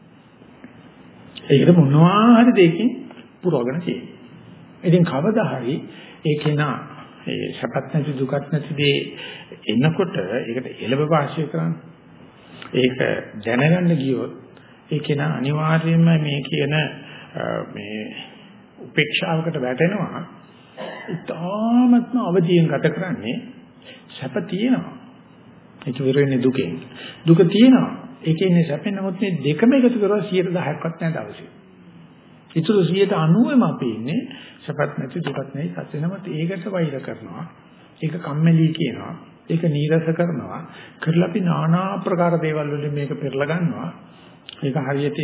ඒකට මොනවා හරි දෙයකින් පුරවගෙන තියෙනවා. ඉතින් කවදා හරි ඒකේ නා ඒ සැපත් නැති දුකත් නැති දේ එනකොට ඒකට එළඹ වාසිය කරන්නේ. ඒක දැනගන්න ගියොත් ඒකේ නා අනිවාර්යයෙන්ම මේ කියන මේ උපේක්ෂාවකට වැටෙනවා. ඉතාමත්ම අවදියෙන් ගත කරන්නේ සැප තියෙනවා. ඒක විතර වෙන්නේ දුකෙන්. දුක තියෙනවා. ඒකේ ඉන්නේ සැපෙන්. නමුත් මේ දෙකම එකතු කරලා සියයට දහයක්වත් නැහැ දවසේ. ඊටු සියයට අනූවම අපි ඉන්නේ සැපත් නැති දුකත් නැති සත්‍යනමත් ඒකට වෛර කරනවා. ඒක කම්මැලි කියනවා. ඒක නීරස කරනවා. කරලා අපි নানা ආකාර දේවල් වලින් මේක පෙරලා ගන්නවා. ඒක හරියට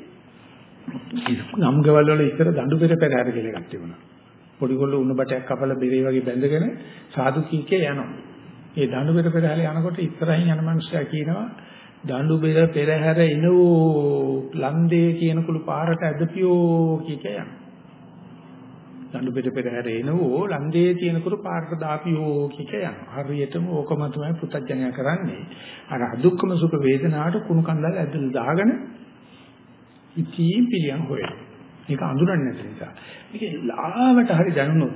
නම් ගෙවල් වල ඉතර දඬු පෙර පෙරහැර කියලා එකක් තිබුණා. පොඩි කොල්ලෝ උණ බටයක් කපලා බෙරේ වගේ බැඳගෙන සාදු කීකේ යනවා. ඒ දඬු පෙර පෙරහැර යනකොට ඉස්සරහින් යන මිනිස්සයා කියනවා දඬු බෙර පෙරහැර එනෝ ලන්දේ කියන කුළු පාරට ඇදපියෝ කීකේ යනවා. දඬු බෙර පෙරහැර එනෝ ලන්දේ කියන කුළු පාරට දාපියෝ කීකේ යනවා. හරියටම ඕකම තමයි පුතඥය කරන්නේ. අර අදුක්කම සුඛ වේදනාවට කුණු කන්දල් ඇදලා දාගෙන ඉතින් පිළියම් හොයන. ඒක අඳුරන්නේ නැති නිසා. මේක ලාවට හරි දැනුනොත්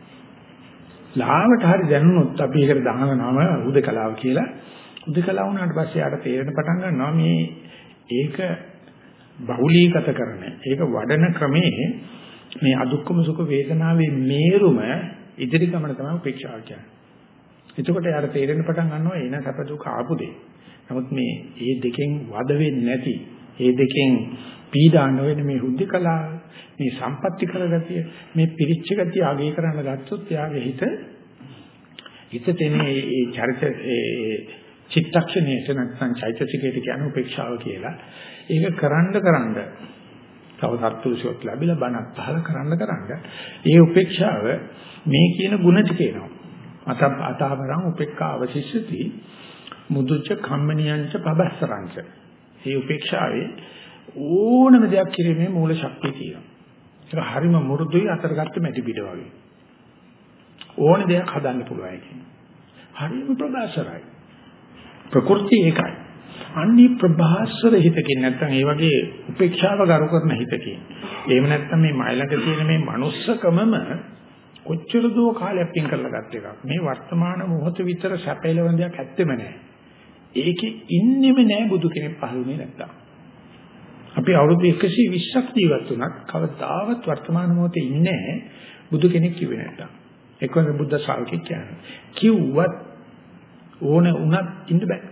ලාවට හරි දැනුනොත් අපි ඒකට දානනම උදකලාව කියලා. උදකලාව වුණාට පස්සේ ආට තේරෙන පටන් ගන්නවා මේ ඒක බහුලීගත කරන. ඒක වඩන ක්‍රමයේ මේ අදුක්කම සුඛ වේදනාවේ මේරුම ඉදිරි ගමන තමයි උපේක්ෂාව කියන්නේ. එතකොට යාර තේරෙන පටන් ගන්නවා එන සැප දුක ආපු දෙය. නමුත් මේ මේ දෙකෙන් වද වෙන්නේ නැති මේ දෙකෙන් පීඩා නොවන මේ හුද්ධකලාව මේ සම්පatti කරගතිය මේ පිරිච්ච ගතිය ආගේ කරන්න ගත්තොත් යාගේ හිත හිත තේනේ ඒ චරිත ඒ චිත්තක්ෂණයේ නැත්නම් චෛතසිකයට කියන උපේක්ෂාව කියලා. ඒක කරන්න කරන්න තව සත්පුරුෂයෙක් ලැබිලා බණක් පහල කරන්න කරන්න ඒ උපේක්ෂාව මේ කියන ಗುಣ ටික එනවා. අත අතවරං උපේක්ඛා අවශිෂ්‍යති මුදුච්ච කම්මනියංච පබස්සරංච. මේ උපේක්ෂාවේ ඕනම දෙයක් කිරීමේ මූල ශක්තිය තියෙනවා. ඒක හරිම මුරුදුයි අතරගත්ත මැටි පිට වගේ. ඕන දෙයක් හදන්න පුළුවන් කියන්නේ. හරිම ප්‍රබාසරයි. ප්‍රകൃති ඒකයි. අන්නේ ප්‍රභාස්වර හිතකින් නැත්නම් ඒ වගේ උපේක්ෂාව ගරු කරන හිතකින්. එහෙම නැත්නම් මේ මයිලක තියෙන මේ manussකමම කොච්චර දෝ කාලයක් පින් කරලා ගත්ත එකක්. මේ වර්තමාන මොහොත විතර සැපයලවන්දයක් ඇත්තෙම නැහැ. ඒකේ ඉන්නෙම නැහැ බුදු කෙනෙක් පහළුනේ නැත්තම්. අපි අවුරුදු එකසිය විස්සක් ජීවත් වුණත් කවදාවත් වර්තමාන මොහොතේ ඉන්නේ නැහැ බුදු කෙනෙක් කිව්වේ නැත්තම්. ඒකවල බුද්ධ ශ්‍රාවකෙක් කියන්නේ. කිව්වත් ඕන උනත් ඉන්න බෑ.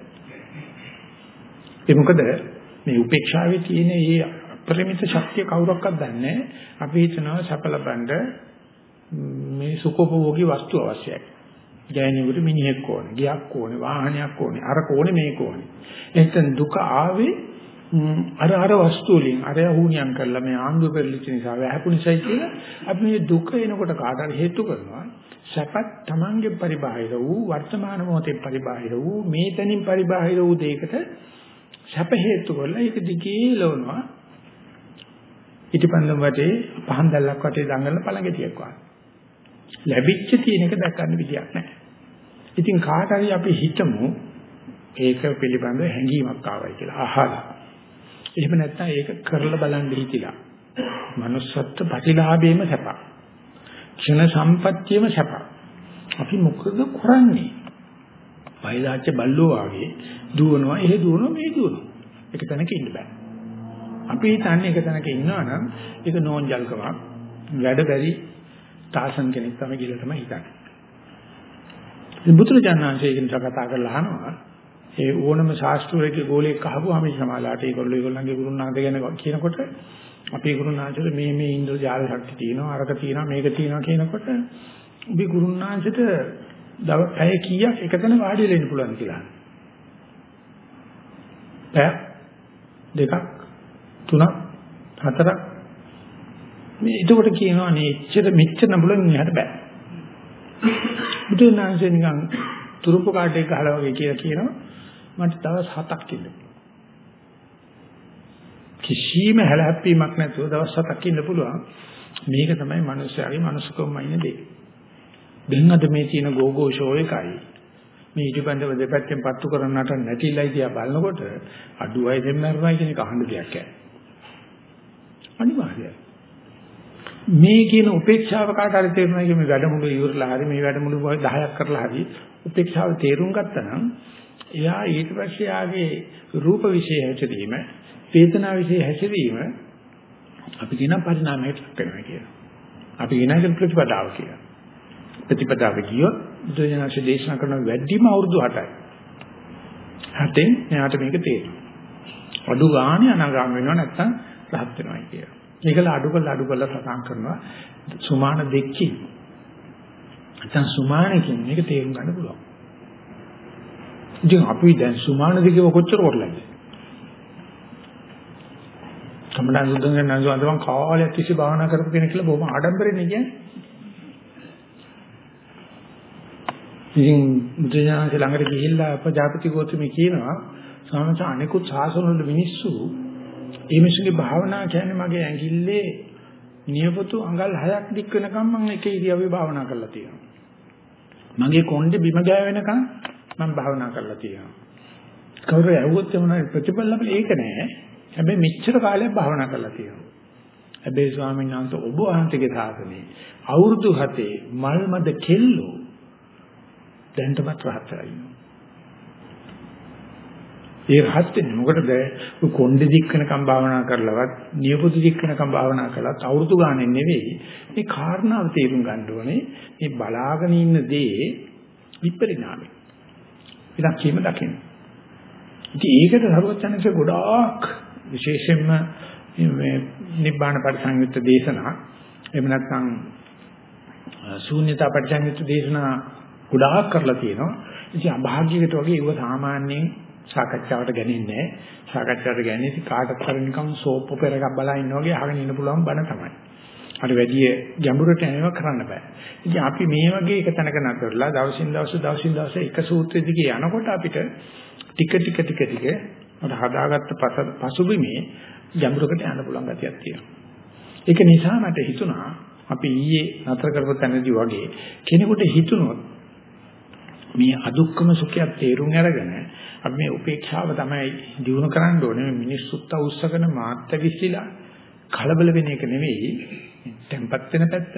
ඒ මොකද මේ උපේක්ෂාවේ තියෙන මේ අපරිමිත ශක්තිය කවුරක්වත් දන්නේ නැහැ. අපි හිතනවා සැප ලබන්න මේ සුඛෝපභෝගී වස්තු අවශ්‍යයි. ගෑණියෙකුට මිනිහෙක් ඕනේ, ගියක් ඕනේ, වාහනයක් ඕනේ, අර කෝනේ මේක ඕනේ. එහෙනම් දුක ආවේ අර අර වස්තු වලින් අර වුණියම් කරලා මේ ආන්දු පෙරලිච්ච නිසා වැහපු නිසායි කියලා අපි මේ දුක එනකොට කාටද හේතු කරනවා. සැපත් Tamange පරිබාහිර වූ වර්තමාන මොහොතේ පරිබාහිර වූ මේ තනින් පරිබාහිර වූ දෙයකට සැප හේතු කරලා ඒක දිගේ ලවනවා. ඉටිපන්දම් වටේ පහන් දැල්ලක් වටේ දඟලන පළඟටියක් වගේ. ලැබිච්ච තියෙන එක දැක්කන්න විදියක් නැහැ. ඉතින් කාට හරි අපි හිතමු ඒක පිළිබඳව හැඟීමක් ආවයි කියලා අහලා. එහෙම නැත්නම් ඒක කරලා බලන්න හිතිලා. manussත්ත්ව ප්‍රතිලාභයේම සැප. ක්ෂණ සම්පත්තියේම සැප. අපි මොකද කරන්නේ? වෛලාච්ච බල්ලෝ ආගේ දුවනවා, එහෙ දුවනවා, මේ දුවනවා. එක තැනක ඉන්න බෑ. අපි හිතන්නේ එක තැනක ඉන්නවා නම් ඒක නෝන්ජල්කමක්, වැඩ බැරි තාසන් කෙනෙක් තමයි කියලා තමයි හිතන්නේ. ඉතින් බුදුරජාණන් වහන්සේ කියන කතා කරලා අහනවා ඒ ඕනම ශාස්ත්‍රයේ ගෝලයක් අහපුවාම මේ සමාලාට ඒගොල්ලෝ ඒගොල්ලන්ගේ ගුරුනාථ ගැන කියනකොට අපේ ගුරුනාථට මේ මේ ඉන්ද්‍රජාල ශක්තිය තියෙනවා අරක තියෙනවා මේක තියෙනවා කියනකොට උඹේ ගුරුනාථට පැය කීයක් එකතැන වාඩි වෙලා ඉන්න පුළුවන්ද කියලා. පැය දෙකක් තුනක් හතරක් මේ එතකොට කියනවා නේ එච්චර මෙච්චර නඹලන් ඉන්නට බෑ. බුදුනාංශේ නිකන් තුරුම්පු කාඩ් එක ගහලා වගේ කියලා කියනවා මට දවස් හතක් ඉන්න. කිසිම හැලහැප්පීමක් නැතුව දවස් හතක් ඉන්න පුළුවන්. මේක තමයි මිනිස්යාගේ මනුස්සකම ඉන්න දෙය. දැන් අද මේ තියෙන ගෝගෝ ෂෝ එකයි මේ ඊටපන්දව දෙපැත්තෙන් පත්තු කරන්නට නැතිලයි තියා බලනකොට අඩුවයි දෙන්නරුවයි කියන එක අහන්න දෙයක් නැහැ. අනිවාර්යයි. මේ කියන උපේක්ෂාව කාට හරි තේරුණා කියන මේ වැඩමුළු ඉවරලා හරි මේ වැඩමුළු දහයක් කරලා හරි උපේක්ෂාව තේරුම් ගත්තා නම් එයා ඊට පස්සේ ආගේ රූප විශේෂ හැසිරීම, වේදනා විශේෂ හැසිරීම අපි කියන පරිණාමයට කරනවා කියලා. අපි කියන එක ප්‍රතිපදාව කියලා. ප්‍රතිපදාව කියොත් බුදුජානක දේශනා කරන වැඩිම අවුරුදු අටයි. හතෙන් එයාට මේක තේරෙනවා. අඩු ගානේ අනාගාම වෙනවා නැත්නම් රහත් වෙනවා කියලා. මේකල අඩු කරලා අඩු කරලා සටහන් කරනවා සුමාන දෙකකින්. නැත්නම් සුමානකින් මේක තේරුම් ගන්න පුළුවන්. ඉතින් අපි දැන් සුමාන දෙකව කොච්චර කරලාද? කමඩන් සුද්ධංග නන්සු අදවන් කාලයක් තිස්සේ භාවනා කරපු කෙනෙක් කියලා බොහොම ආඩම්බරෙන්නේ කියන්නේ. ඉතින් බුදුජානක ළඟට ගිහිල්ලා ප්‍රජාපති ගෝතමී කියනවා සමහර අනිකුත් සාසනවල මිනිස්සු ඒ මිනිස්සුගේ භාවනා කියන්නේ මගේ ඇඟිල්ලේ නියපොතු අඟල් හයක් දික් වෙනකම් මම එක ඉරියව්වේ භාවනා කරලා තියෙනවා. මගේ කොණ්ඩේ බිම ගෑවෙනකම් මම භාවනා කරලා තියෙනවා. කවුරු ඇහුවොත් එමුනා ප්‍රතිඵල ලැබෙන්නේ ඒක නෑ. හැබැයි මෙච්චර කාලයක් භාවනා කරලා තියෙනවා. හැබැයි ස්වාමීන් වහන්සේ ඔබ වහන්සේගේ සාසනේ අවුරුදු හතේ මල්මද කෙල්ලෝ දැන්ටමත් රහත් වෙලා ඉන්නවා. ඒ රහත් වෙන්නේ මොකටද? කොණ්ඩේ දික් වෙනකම් භාවනා කරලවත්, නියපොතු දික් වෙනකම් භාවනා කළත් අවුරුදු ගානේ නෙවෙයි. මේ කාරණාව තේරුම් ගන්න ඕනේ. මේ බලාගෙන ඉන්න දේ විපරිණාමය. ඉතින් කීම දකින්න. ඉතින් ඒකට සරුවචනසේ ගොඩාක් විශේෂයෙන්ම මේ නිබ්බාන පරිසංයුක්ත දේශනා එහෙම නැත්නම් ශූන්‍යතා පරිසංයුක්ත දේශනා ගොඩාක් කරලා තියෙනවා. ඉතින් අභාග්‍යයකට වගේ ඒව සාමාන්‍යයෙන් සාකච්ඡාවට ගන්නේ නැහැ. සාකච්ඡාවට ගන්නේ ඉතින් කාටත් කර නිකන් සෝප් ඔපෙර එකක් බලා ඉන්නා වගේ අහගෙන ඉන්න පුළුවන් බණ තමයි. අර වැඩි ගැඹුරට යනවා කරන්න බෑ. ඉතින් අපි මේ වගේ එක තැනක නතරලා දවසින් දවස දවසින් දවස එක සූත්‍රෙ දිගේ යනකොට අපිට ටික ටික ටික ටික අර හදාගත්ත පසුබිමේ ගැඹුරකට යන්න පුළුවන් ගතියක් තියෙනවා. ඒක නිසා මට හිතුණා අපි ඊයේ නතර කරපු තැනදී වගේ කෙනෙකුට හිතුනොත් මේ අදුක්කම සුඛයක් තේරුම් අරගෙන අපි මේ උපේක්ෂාව තමයි දිනු කරන්න ඕනේ. මේ මිනිස්සුත් අවශ්‍යකන මාත්‍ය විශ්ලිලා කලබල වෙන එක නෙවෙයි. tempat වෙන පැත්ත.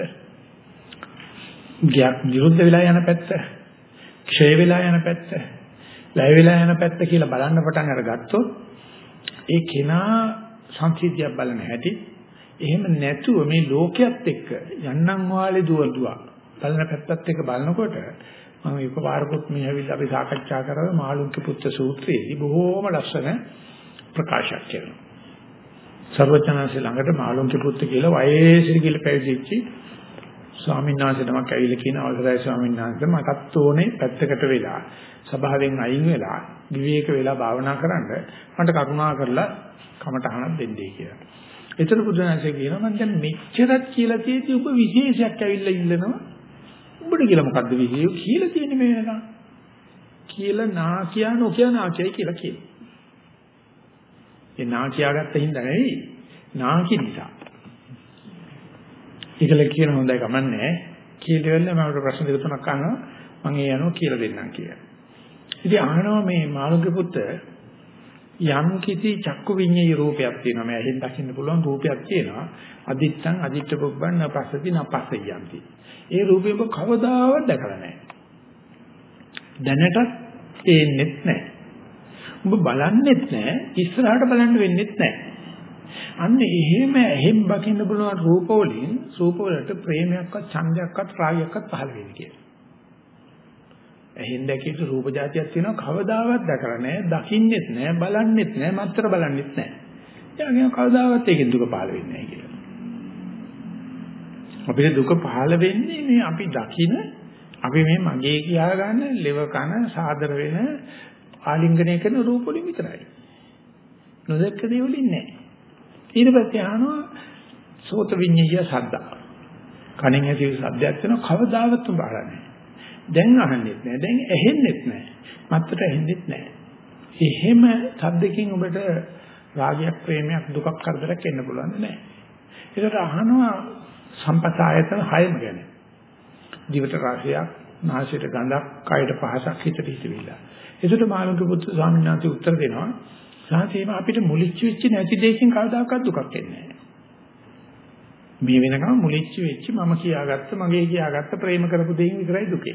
ගියක් විරුද්ධ වෙලා යන පැත්ත. ක්ෂය වෙලා යන පැත්ත. වැය වෙලා යන පැත්ත කියලා බලන්න පටන් අරගත්තොත් ඒ කෙනා සංසිද්ධියක් බලන හැටි එහෙම නැතුව මේ ලෝකයේත් එක්ක යන්නම් වාලේ දුවදුවා බලන පැත්තත් එක්ක බලනකොට මම එකපාරකුත් මේ ඇවිල්ලා අපි සාකච්ඡා කරා මාළුන්ගේ පුත්‍ර සූත්‍රයේදී බොහෝම ලස්සන ප්‍රකාශයක් කරනවා. සර්වඥාන්සේ ළඟට මාළුන්ගේ පුත්‍ර කියලා වයසට කියලා පැවිදිච්ච ස්වාමීන් වහන්සේ නමක් ඇවිල්ලා කියන අවසරයි ස්වාමීන් වහන්සේ මටත් ඕනේ පැත්තකට වෙලා සභාවෙන් අයින් වෙලා විවේක වෙලා භාවනා කරන්න මට කරුණා කරලා කමටහනක් දෙන්නයි කියලා. ඒතර බුදුනාසේ කියනවා මම දැන් මෙච්චරක් කියලා තියෙද්දි ඔබ විශේෂයක් ඇවිල්ලා ඉල්ලනවා. ඔබට කියලා මොකද්ද විශේෂය කියලා තියෙන්නේ මේ වෙනකන්? කියලා නා කියා නොකිය නාකියයි කියලා කියනවා. ඒ නා කියාගත්ත හින්දා නෙවෙයි නාකි නිසා. ඒකල කියන හොඳයි කමන්නේ කියලා වෙන්නේ මම ප්‍රශ්න දෙක තුනක් අහනවා මම ඒ අනුව කියලා දෙන්නම් කියලා. ඉතින් අහනවා මේ මාළුගේ පුත යම් කිසි චක්කු විඤ්ඤාය රූපයක් තියෙනවා මම ඇහෙන් දකින්න පුළුවන් රූපයක් තියෙනවා අදිත්තං අදිත්ත පුබ්බන් නපස්සති නපස්සයන්ති. ඒ රූපේ ඔබ කවදාවත් දැකලා නැහැ. දැනටත් පේන්නෙත් නැහැ. ඔබ බලන්නෙත් නැහැ ඉස්සරහට බලන්න වෙන්නෙත් නැහැ. අන්න එහෙම එහෙම් බකින්න පුළුවන් රූප වලින් රූප වලට ප්‍රේමයක්වත් ඡන්දයක්වත් රාගයක්වත් පහළ වෙන්නේ කියලා. එහෙන් දැකීම රූප જાතියක් තියෙනවා කවදාවත් දැකලා නැහැ දකින්නෙත් නැහැ බලන්නෙත් නැහැ මත්තර බලන්නෙත් නැහැ. එයාගෙන කවදාවත් ඒකෙන් දුක පහළ වෙන්නේ නැහැ කියලා. අපිට දුක පහළ වෙන්නේ මේ අපි දකින අපි මේ මගේ කියා ගන්න ලෙව කන සාදර වෙන ආලිංගනය කරන රූප වලින් විතරයි. නොදැක්ක දේ වලින් නැහැ. ඊට පස්සේ අහනවා සෝත විඤ්ඤාය සද්දා. කණෙන් ඇති සද්දයක් වෙනවා කවදාවත් උඹ අහලා නැහැ. දැන් අහන්නෙත් නැහැ. දැන් ඇහෙන්නෙත් නැහැ. මත්තට ඇහෙන්නෙත් නැහැ. එහෙම සද්දකින් ඔබට රාගයක් ප්‍රේමයක් දුකක් කරදරයක් එන්න පුළුවන් නෑ. ඒකට අහනවා සම්පසායතන හයම ගැන. දිවට රසයක්, නාසයට ගඳක්, කයට පහසක්, හිතට හිතවිල්ල. ඒකට මාළුන්ගේ පුත්තු ස්වාමීන් වහන්සේ උත්තර දෙනවා. සාහසීම අපිට මුලිච්ච වෙච්ච නැති දෙයකින් කවදාකවත් දුකක් එන්නේ නැහැ. මේ වෙනකම් මුලිච්ච වෙච්ච මම කියාගත්ත, මගේ කියාගත්ත ප්‍රේම කරපු දෙයින් විතරයි දුකේ.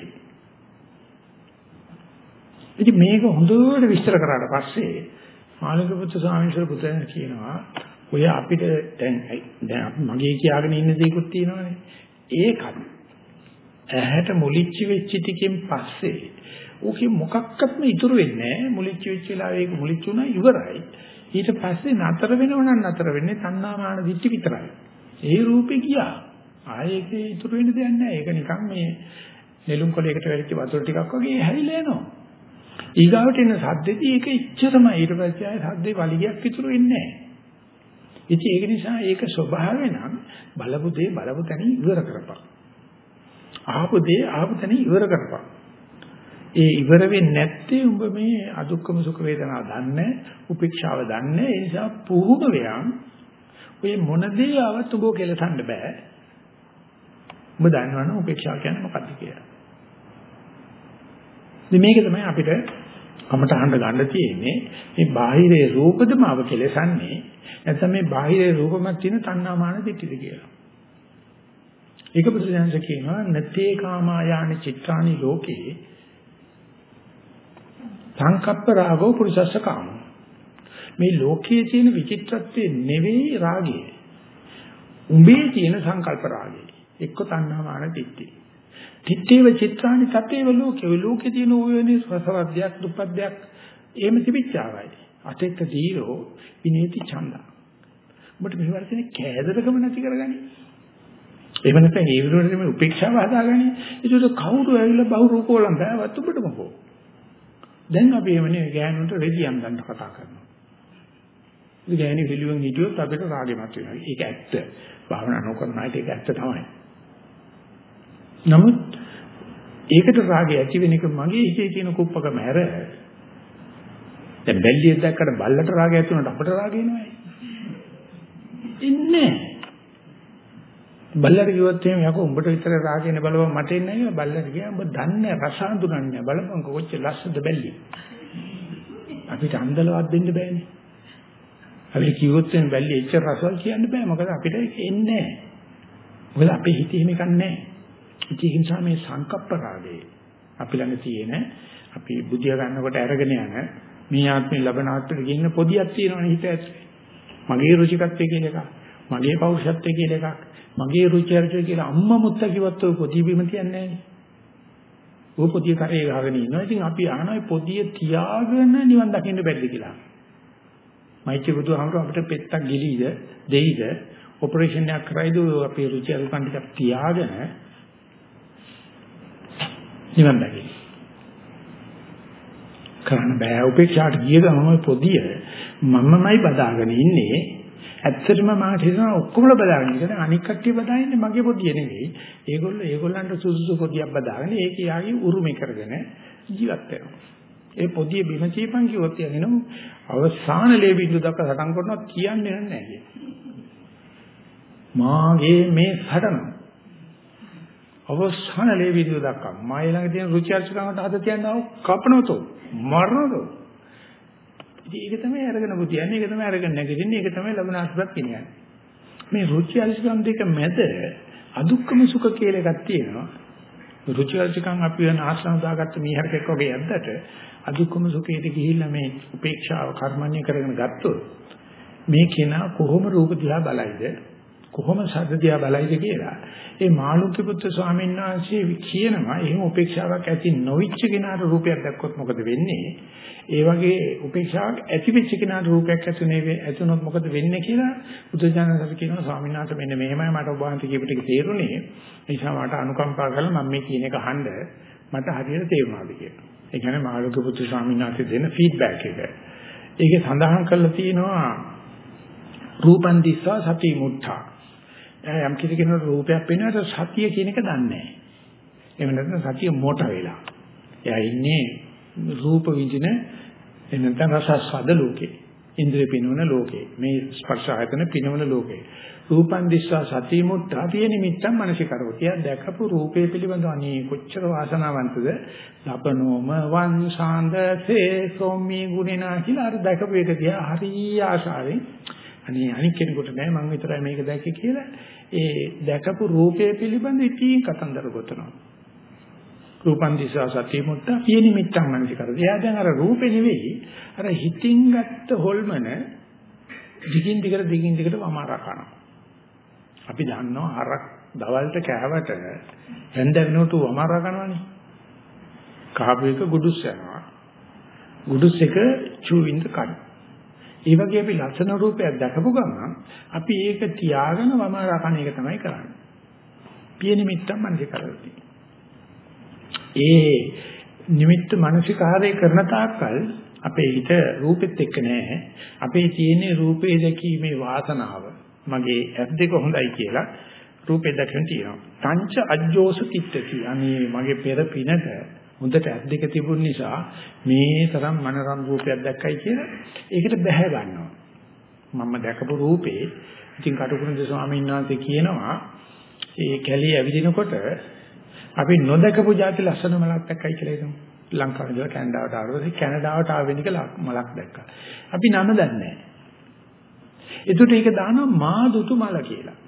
ඉතින් මේක හොඳට විස්තර කරාට පස්සේ මාළුන්ගේ පුත්තු ස්වාමීන් වහන්සේ පුතෙන් කියනවා ඔය අපිට දැන් දැන් මගේ කියාගෙන ඉන්න දේකුත් තියෙනවානේ. ඒකත් ඇහැට මුලිච්ච වෙච්ච ටිකෙන් පස්සේ ඕකේ මොකක්වත්ම ඉතුරු වෙන්නේ නැහැ. මුලිච්ච වෙච්ච වෙලාවේ ඒක මුලිච්ච උනා ඉවරයි. ඊට පස්සේ නතර වෙනව නම් නතර වෙන්නේ තණ්හාමාන දිට්ඨි විතරයි. ඒ රූපේ ගියා. ආයේකේ ඉතුරු වෙන්න දෙයක් නැහැ. ඒක නිකන් මේ නෙළුම් කොළයකට වැරිච්ච වතුර ටිකක් වගේ හැරිලා යනවා. ඊගාවට එන සද්දෙදී ඒක ඉච්චරමයි. ඊට පස්සේ ආයේ සද්දේ වලිගයක් ඉතුරු වෙන්නේ නැහැ. ඉතින් ඒක නිසා ඒක ස්වභාවය නම් බලපු දේ බලපු තැන ඉවර කරපන්. ආපු දේ ආපු තැන ඉවර කරපන්. ඒ ඉවර වෙන්නේ නැත්තේ උඹ මේ අදුක්කම සුඛ වේදනා දන්නේ, උපේක්ෂාව දන්නේ. ඒ නිසා පුහුම වෙයන් ඔය මොන දේ ආවත් උඹ කෙලසන්න බෑ. උඹ දන්නවනේ උපේක්ෂාව කියන්නේ මොකක්ද කියලා. ඉතින් මේක තමයි අපිට කමටහඬ ගන්න තියෙන්නේ. මේ බාහිරේ රූපදම ආව කෙලසන්නේ නැත්නම් මේ බාහිරේ රූපමත් තියෙන තණ්හාමාන දිට්ඨිද කියලා. ඒක බුදුසසුන කියනවා නතේ කාමායානි චිත්තානි ලෝකේ සංකප්ප රාගෝ පුරුෂස්ස කාම. මේ ලෝකයේ තියෙන විචිත්‍රත්වයේ නෙවෙයි රාගය. උඹේ තියෙන සංකල්ප රාගය. එක්ක තණ්හාමාන දිට්ඨි. දිට්ඨිව චිත්‍රානි සතේව ලෝකේ. ඔය ලෝකේ තියෙන ඔය වෙනේ රසවද්දයක් දුප්පද්දයක් එහෙම තිබිච්චාවයි. අතෙක්ක දීරෝ විනේති ඡන්දා. ඔබට මේ වර්තනේ කෑදරකම නැති කරගනි. එහෙම නැත්නම් ඒ විදිහට මේ උපේක්ෂාව හදාගනි. ඒක කවුරු ඇවිල්ලා බහු රූපෝලම් බෑවත් ඔබට මොකෝ. දැන් අපි එවනේ ගෑනුන්ට රෙදියම් ගන්න කතා කරනවා. ඉතින් ගෑණි පිළිවෙන් හිටියොත් අපිට රාගෙමත් වෙනවා. ඒක ඇත්ත. භාවනා නොකරන අයට ඒක ඇත්ත තමයි. නමුත් ඒකට රාගය ඇති වෙන එක මගේ හිතේ තියෙන කුප්පකම හැර. දැන් බැල්ලියක් දැක්කට බල්ලට රාගය ඇති වුණාට අපට රාගය එනවයි. ඉන්නේ. බල්ලට කිව්වොත් එහෙම යකෝ උඹට විතර රාගයෙන් බලව මට එන්නේ නැහැ කියලා බල්ලට කියනවා උඹ දන්නේ රස හඳුනන්නේ බලපන් කොච්චර ලස්සනද බැල්ලි. අපිට අන්දලවත් දෙන්න බෑනේ. අපි කිව්වොත් එහෙම බැල්ලි එච්චර රසවල් කියන්න බෑ මොකද අපිට ඒක එන්නේ නැහැ. මොකද අපේ හිතේ මේක නැහැ. ඒ නිසා මේ සංකප්ප රාගයේ අපි ළඟ තියෙන අපි බුදිය ගන්නකොට අරගෙන යන මේ ආත්මේ ලබන ආත්මෙට ගින්න පොදියක් තියෙනවනේ හිත ඇතුලේ. මගේ රුචිකත්වය කියන එක, මගේ පෞරුෂත්වය කියන එකක්, මගේ රුචියර්චය කියලා අම්මා මුත්ත කිව්වත් ඔය පොදිය බිම තියන්නේ නැහැ. ඔය පොදිය කරේ ගහගෙන ඉන්නවා. ඉතින් අපි අහනවා පොදිය තියාගෙන නිවන් දකින්න බැරිද කියලා. මෛත්‍රී බුදුහාමුදුරුවෝ අපිට පෙත්තක් ගිලීද, දෙයිද, ඔපරේෂන් එකක් කරයිද අපේ රුචි අරුකන් ටිකක් තියාගෙන නිවන් දකින්න. කරන්න බෑ. උපේක්ෂාට ගිය ගමන් පොදිය මමමයි බදාගෙන ඉන්නේ. ඇත්තටම මම හිතනවා ඔක්කොම බදාගෙන ඉන්නේ. අනික් කට්ටිය බදාන්නේ මගේ පොදිය නෙවෙයි. ඒගොල්ලෝ ඒගොල්ලන්ට සුසුසු පොදියක් බදාගෙන ඒක යාගේ උරුමේ කරගෙන ජීවත් වෙනවා. ඒ පොදිය බිම චීපන් කිව්වොත් කියනනම් අවසාන ලේ බිඳු දක්වා සටන් කරනවා කියන්නේ නැහැ. මාගේ මේ සටන අවසාන ලේ බිඳු දක්වා මයි ළඟ තියෙන රුචි අරුචිකමට හද තියනවා කපනවතෝ මරනවතෝ. ඉතින් ඒක තමයි අරගෙන බුදියන්නේ ඒක තමයි අරගෙන නැගිටින්නේ ඒක තමයි ලබන ආස්පත් කියන්නේ. මේ රුචි අරුචිකම් දෙක මැද අදුක්කම සුඛ කියලා එකක් තියෙනවා. රුචි අරුචිකම් අපි වෙන ආශ්‍රම දාගත්ත මීහරකෙක් වගේ යද්දට අදුක්කම සුඛයට ගිහිල්ලා මේ උපේක්ෂාව කර්මන්නේ කරගෙන ගත්තොත් මේ කෙනා කොහොම රූප දිහා බලයිද කොහොම ශබ්ද දිහා බලයිද කියලා ඒ මාළුක්‍ය පුත්‍ර ස්වාමීන් වහන්සේ කියනවා එහෙම උපේක්ෂාවක් ඇති නොවිච්ච කෙනාට රූපයක් දැක්කොත් මොකද වෙන්නේ ඒ වගේ උපේක්ෂාවක් ඇති වෙච්ච කෙනාට රූපයක් ඇතුනේ ඇතුනොත් මොකද වෙන්නේ කියලා බුදුජානක කියනවා ස්වාමීන් වහන්සේ මෙන්න මෙහෙමයි මට ඔබ වහන්සේ කියපු ටික තේරුනේ ඒ නිසා මට අනුකම්පා කරලා මම මේ කියන එක අහන්න මට හරියට තේරුණාද කියලා. ඒ කියන්නේ මාළුක්‍ය පුත්‍ර ස්වාමීන් වහන්සේ දෙන ෆීඩ්බැක් එක. ඒකේ සඳහන් කරලා තියෙනවා රූපන් දිස්සා සති මුත්තා යම් කිසි කෙනෙකුට රූපයක් පේනකොට සතිය කියන එක දන්නේ නැහැ. එහෙම නැත්නම් සතිය මොට වෙලා. එයා ඉන්නේ රූප විඳින එනතන රසස්වාද ලෝකේ. ඉන්ද්‍රිය පිනවන ලෝකේ. මේ ස්පර්ශ ආයතන පිනවන ලෝකේ. රූපන් දිස්සා සති මුත්තා පිය නිමිත්තන් මනසිකරෝ. එයා දැකපු රූපේ පිළිබඳව අනේ කොච්චර වාසනාවන්තද. ලබනෝම වංශාන්දසේ සෝමී ගුණිනා කියලා අර දැකපු එක දිහා හරි ආශාවෙන් අනේ අනික් කෙනෙකුට නෑ මම විතරයි මේක දැක්කේ කියලා ඒ දැකපු රූපය පිළිබඳ ඉතින් කතන්දර ගොතනවා. රූපන් දිසා සති මුත්ත පිය නිමිත්තන් මනසිකර. එයා දැන් අර රූපේ නෙවෙයි අර හිතින් ගත්ත හොල්මන දිගින් දිගට දිගින් දිගට වමාරා කරනවා. අපි දන්නවා හරක් දවල්ට කෑවට හැන්ද වෙනකොට වමාරා කරනවානේ. කහපු එක ගුඩුස් යනවා. ගුඩුස් එක චූවින්ද කන. ඒ වගේ අපි ලක්ෂණ රූපයක් දැකපු ගමන් අපි ඒක තියාගෙන වමාරා කන එක තමයි කරන්නේ. පිය නිමිත්තන් මනසිකරති. ඒ නිමිත්ත මනසිකාරය කරන තාක්කල් අපේ හිත රූපෙත් එක්ක නෑ. අපේ තියෙන රූපේ දැකීමේ වාසනාව මගේ ඇස් දෙක හොඳයි කියලා රූපේ දැකගෙන තියෙනවා. පංච අජ්ජෝස තිත්තති. අනේ මගේ පෙර පිනට හොඳට ඇස් දෙක තිබුණ නිසා මේ තරම් මනරම් රූපයක් දැක්කයි කියලා ඒකට බැහැ ගන්නවා. මම දැකපු රූපේ ඉතින් කටුකුරුන්ද ස්වාමීන් වහන්සේ කියනවා ඒ කැලේ ඇවිදිනකොට අපි නොදකපු જાති ලස්සන මලක් දැක්කයි කියලා හිතමු. ලංකාවේ ඉඳලා කැනඩාවට ආවොත් කැනඩාවට ආවෙන එක මලක් දැක්කා. අපි නම දන්නේ නැහැ. ඒකට ඒක දානවා මාදුතු මල කියලා.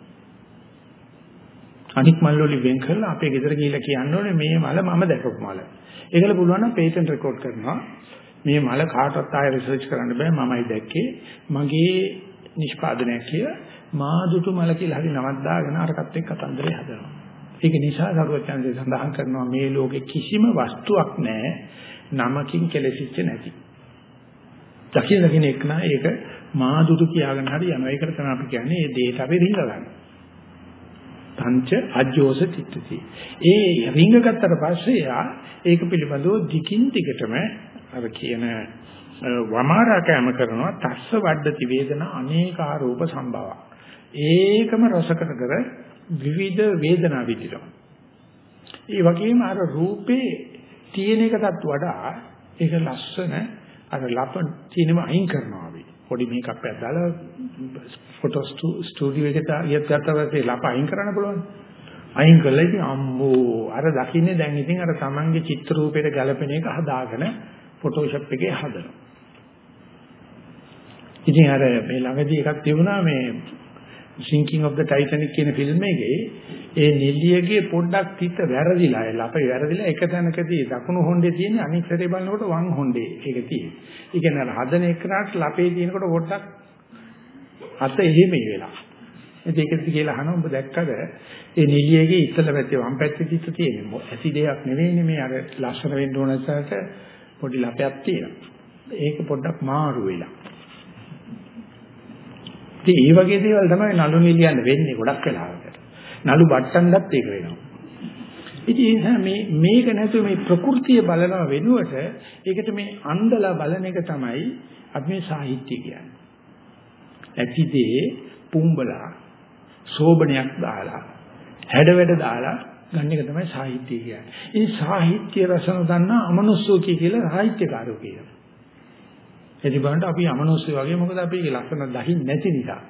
අනික් මල් වලින් වෙන් කරලා අපේ ගෙදර ගිහිල්ලා කියන්න ඕනේ මේ මල මම දැකපු මල. ඒකල පුළුවන් නම් පේටන්ට් රෙකෝඩ් කරනවා. මේ මල කාටවත් ආයෙ රිසර්ච් කරන්න බෑ මමයි දැක්කේ. මගේ නිෂ්පාදනයක් කියලා මාදුතු මල කියලා හරි නමක් දාගෙන අරකට එක්ක කතන්දරේ හදනවා. ඒක නිසා සරුවචන්සේ සඳහන් කරනවා මේ ලෝකේ කිසිම වස්තුවක් නැහැ නමකින් කෙලෙසිච්ච නැති. දකින්න දකින්න එක නා ඒක මාදුතු කියාගෙන හරි යනවා. ඒකට තමයි අපි කියන්නේ මේ දේට අපි රිංග ගන්න. පංච අජෝස තිත්තති. ඒ රිංග ගත්තට පස්සේ යා ඒක පිළිබඳව දිකින් දිගටම අර කියන වමාරා කැම කරනවා තස්ස වඩති වේදනා අනේකාරූප සම්භව. ඒකම රසකට කර විවිධ වේදනා විඳිනවා. ඒ වගේම අර රූපේ තියෙන එකටත් වඩා ඒක ලස්සන අර ලප තියෙනම අයින් කරනවා අපි. පොඩි මේකප් එකක් දාලා ෆොටෝ ස්ටුඩියෝ එකට ගියත් ගත්තට ලප අයින් කරන්න පුළුවන්. අයින් කළා ඉතින් අම්මෝ අර දකින්නේ දැන් ඉතින් අර තමන්ගේ චිත්‍ර රූපයට ගැලපෙන එක හදාගෙන ෆොටෝෂොප් එකේ හදනවා. ඉතින් අර මේ ළඟදී එකක් තිබුණා මේ Sinking of the Titanic කියන ෆිල්ම් එකේ ඒ නිලියගේ පොඩ්ඩක් තිත වැරදිලා ඒ ලපේ වැරදිලා එක තැනකදී දකුණු හොණ්ඩේ තියෙන අනිත් සැරේ බලනකොට වම් හොණ්ඩේ ඒක තියෙන්නේ. ඒ කියන්නේ අර හදන එකනට ලපේ තියෙනකොට පොඩ්ඩක් අත එහෙම වෙලා. ඉතින් ඒකද කියලා අහනවා ඔබ දැක්කද ඒ නිලියගේ ඉස්සල පැත්තේ වම් පැත්තේ තිත තියෙන්නේ. ඇති දෙයක් නෙවෙයිනේ මේ අර ලස්සන වෙන්න ඕන සැරට පොඩි ලපයක් තියෙනවා. ඒක පොඩ්ඩක් මාරු වෙලා. ඉතින් මේ වගේ දේවල් තමයි නළු නිලියන්න වෙන්නේ ගොඩක් වෙලාවට. නළු බට්ටන්නත් ඒක වෙනවා. ඉතින් ඒ නිසා මේ මේක නැතුව මේ ප්‍රകൃතිය බලන වෙනුවට ඒකට මේ අන්දලා බලන එක තමයි අපි මේ සාහිත්‍ය කියන්නේ. ඇතිදේ පුම්බලා සෝබණයක් දාලා හැඩවැඩ දාලා ගන්න එක තමයි සාහිත්‍ය කියන්නේ. ඒ සාහිත්‍ය රසන දන්නා අමනුෂ්‍යෝ කියලා සාහිත්‍යකාරයෝ කියනවා. එදි බලන්න අපි අමනුෂ්‍ය වගේ මොකද අපි ඒක ලක්ෂණ දකින්න නැති නිසා.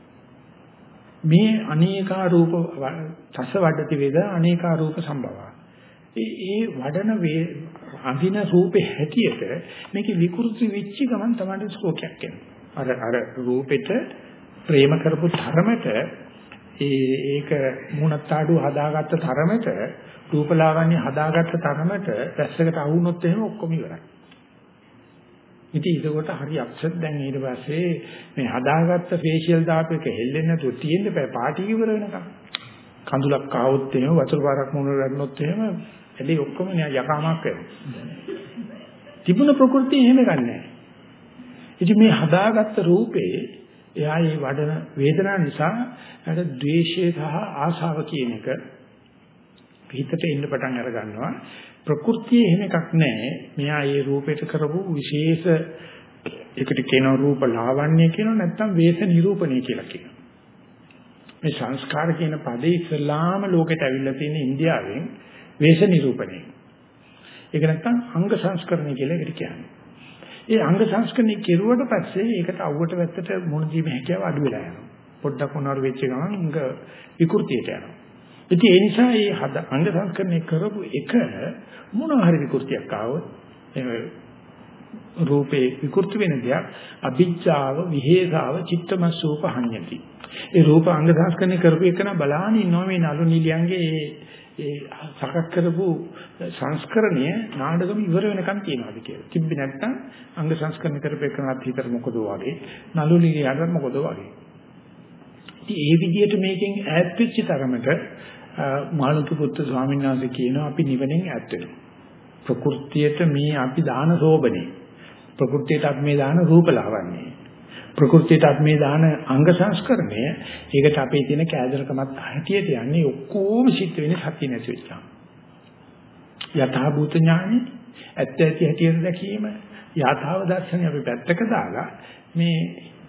මේ අනේකා රූප තස වඩති වේද අනේකා රූප සම්භව. ඒ ඒ වඩන අඳින රූපේ හැටියට මේක විකෘති වෙච්ච ගමන් තමයි ශෝකයක් එන්නේ. අර අර රූපෙට ප්‍රේම කරපු තරමට ඒ ඒක මුණත් ආඩුව හදාගත්ත තරමට රූපලාවන්‍ය හදාගත්ත තරමට දැස්සකට අහුනොත් එහෙම ඔක්කොම ඉවරයි. ඉතින් ඒකකොට හරි අප්සෙට් දැන් ඊට පස්සේ මේ හදාගත්ත ෆේෂියල් දාපු එක හෙල්ලෙන්නේ නැතුව තියෙන්න බෑ පාටි ඉවර වෙනකම්. කඳුලක් ආවොත් එහෙම වතුර පාරක් මුණ වැටුනොත් එහෙම එදී ඔක්කොම යකාමක් වෙනවා. තිබුණ ප්‍රകൃතිය එහෙම ගන්නෑ. ඉතින් මේ හදාගත්ත රූපේ එයා මේ වඩන වේදනාව නිසා අර ද්වේෂය සහ ආශාව කියන එක පිටට එන්න පටන් අර ගන්නවා. ප්‍රകൃතිය එහෙම එකක් නැහැ. මෙයා මේ රූපයට කරපු විශේෂ ඒකට කියනවා රූප ලාවන්‍ය කියනවා නැත්නම් වේස නිරූපණය කියලා කියනවා. මේ සංස්කාර කියන පදේ ඉස්ලාම ලෝකෙට ඇවිල්ලා තියෙන ඉන්දියාවෙන් වේස නිරූපණය. ඒක නැත්නම් අංග සංස්කරණය කියලා ඒකට කියන්නේ. ඒ අංග සංස්කරණය කෙරුවට පස්සේ ඒකට අවුවට වැත්තට මොන දීම හැකියාව අඩු වෙලා යනවා. පොඩ්ඩක් මොනවාර වෙච්ච ගමන් අංග විකෘතියට යනවා. ඉතින් ඒ නිසා මේ අංග සංස්කරණය කරපු එක මොනවා හරි විකෘතියක් ආවොත් රූපේ විකෘති වෙන දෙයක් අභිජ්ජාව විහෙසාව චිත්තමසූප හඤ්ඤති. ඒ රූප අංග සංස්කරණය කරපු එක න බලාන ඉන්නවා මේ නළු නිලියන්ගේ ඒ ඒ සකස් කරපු සංස්කරණය නාඩගම ඉවර වෙනකන් තියනවාද කියලා. තිබ්බේ නැත්නම් අංග සංස්කරණය කරපු එකනත් හිතට මොකද වගේ නළු නිලියන්ට මොකද වගේ. ඉතින් ඒ විදිහට මේකෙන් ඈත් වෙච්ච තරමට මාළුක පුත්තු ස්වාමීන් වහන්සේ කියනවා අපි නිවනෙන් ඈත් වෙනවා. ප්‍රകൃතියට මේ අපි දාන සෝබනේ. ප්‍රകൃතියට අපි මේ දාන රූපලාවන්‍ය. ප්‍රകൃතියට අපි මේ දාන අංග සංස්කරණය. ඒකට අපේ තියෙන කෑදරකමත් හැටියට යන්නේ ඔක්කොම සිද්ධ වෙන්නේ සත්‍ය නැති වෙච්චා. යථා භූත ඥානෙ ඇත්ත ඇති හැටියට දැකීම යථාව දර්ශනය අපි පැත්තක දාලා මේ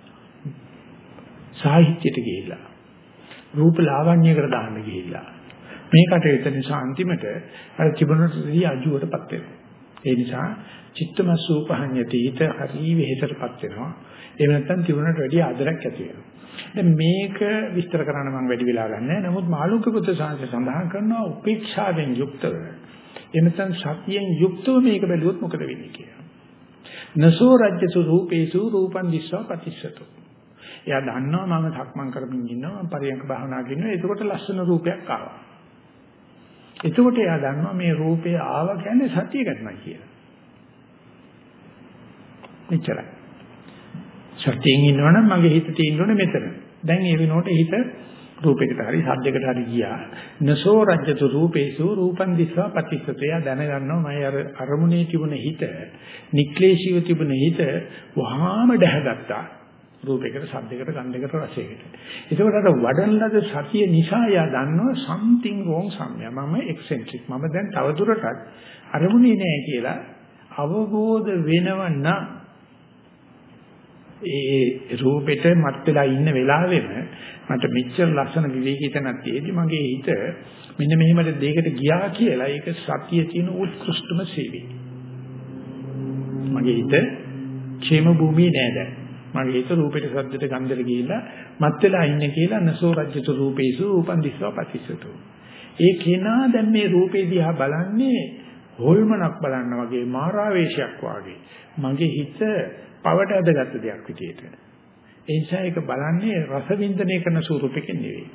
සාහිත්‍යයට ගිහිල්ලා රූප ලාවන්‍යයකට දාන්න ගිහිල්ලා මේකට විතර නිසා අන්තිමට අර තිබුණටදී අජුවටපත් වෙනවා. ඒ නිසා චිත්තමසූපහඤ්ඤති හිත හරි වෙහෙසටපත් වෙනවා. එහෙම නැත්නම් තිබුණට වැඩි ආදරයක් ඇති වෙනවා. දැන් මේක විස්තර කරන්න මම වැඩි වෙලා ගන්නෑ. නමුත් මාළුක පුත්‍ර සාංශ සඳහන් කරනවා උපේක්ෂාවෙන් යුක්තව. එහෙම නැත්නම් සතියෙන් යුක්තව මේක බැලුවොත් මොකද වෙන්නේ කියලා. නසෝ රජ්‍යසු රූපේසු රූපං දිස්වා පතිස්සතු. එයා දන්නවා මම සක්මන් කරමින් ඉන්නවා මම පරියන්ක භාවනා කරනවා. එතකොට ලස්සන රූපයක් ආවා. එතකොට එයා දන්නවා මේ රූපය ආවා කියන්නේ සතිය ගන්නයි කියලා. මෙච්චරයි. සතියෙන් ඉන්නවනම් මගේ හිත තියෙන්නේ මෙතන. දැන් ඒ වෙනකොට හිත රූපයකට හරි සද්දයකට හරි ගියා. නසෝ රජ්‍යතු රූපේසු රූපං දිස්වා පතිස්සතය දැනගන්නවා මම අර අරමුණේ තිබුණ හිත, නික්ලේශීව තිබුණ හිත වහාම දැහැගත්තා. රූපයකට, සද්දයකට, ගන්ධයකට, රසයකට. ඒකෝට අර වඩන ලද සතිය නිසා යා දන්නවා something wrong somewhere. මම eccentric. මම දැන් තවදුරටත් අරමුණේ නෑ කියලා අවබෝධ වෙනවනම් ඒ රූපෙට මත් වෙලා ඉන්න වෙලාවෙම මට මෙච්චර ලස්සන විවේකී තැනක් තියෙදි මගේ හිත මෙන්න මෙහෙමද දෙයකට ගියා කියලා ඒක සතිය තියෙන උත්කෘෂ්ඨම සේවය. මගේ හිත ക്ഷേම භූමියේ නෑ දැන්. මගේ හිත රූපෙට සද්දෙට ගන්ධෙට ගිහිල්ලා මත් වෙලා ඉන්නේ කියලා නසෝ රජ්‍යතු රූපේසු උපන් දිස්වා පතිසතු. ඒ කෙනා දැන් මේ රූපේ දිහා බලන්නේ හොල්මනක් බලන්න වගේ මාරාවේශයක් වගේ. මගේ හිත පවට ඇදගත්ත දෙයක් විදියට. ඒ නිසා ඒක බලන්නේ රස වින්දනය කරන ස්වරූපකින් නෙවෙයි.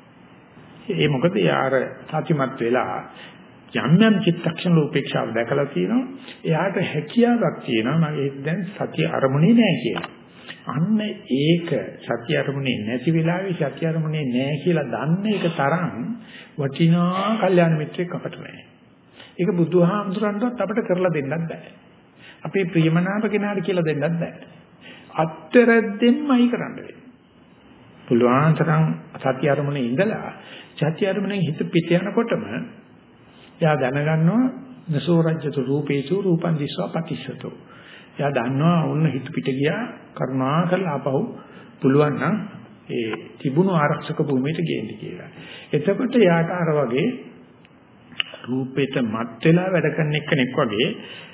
ඒ මොකද යාර සත්‍යමත් වෙලා යම් යම් චිත්තක්ෂණ උපේක්ෂාව දැකලා තියෙනවා. එයාට හැකියාවක් තියෙනවා මගේ දැන් සතිය අරමුණේ නැහැ කියලා. අන්න ඒක සත්‍ය අරමුණේ නැති වෙලාවේ සත්‍ය අරමුණේ නැහැ කියලා දන්න එක තරම් වටිනා කල්යාණ මිත්‍රෙක් අපට නැහැ. ඒක බුදුහාමුදුරන්වත් අපිට කරලා දෙන්නත් බෑ. අපේ ප්‍රියමනාප කෙනාට කියලා දෙන්නත් බෑ. අත්තරද්දෙන්මයි කරන්න වෙන්නේ. පුළුවන් තරම් සත්‍ය අරමුණේ ඉඳලා සත්‍ය අරමුණෙන් හිත පිට යනකොටම එයා දැනගන්නවා නසෝ රජ්‍යතු රූපේසු රූපං දිස්වා පටිච්චසතෝ. එයා දන්නවා වුණ හිත පිට ගියා කරුණාකරලා ආපහු පුළුවන් නම් ඒ තිබුණු ආරක්ෂක භූමියට ගේන්න කියලා. එතකොට එයාට අර වගේ රූපෙට මත් වෙලා වැඩ කරන එක්කෙනෙක් වගේ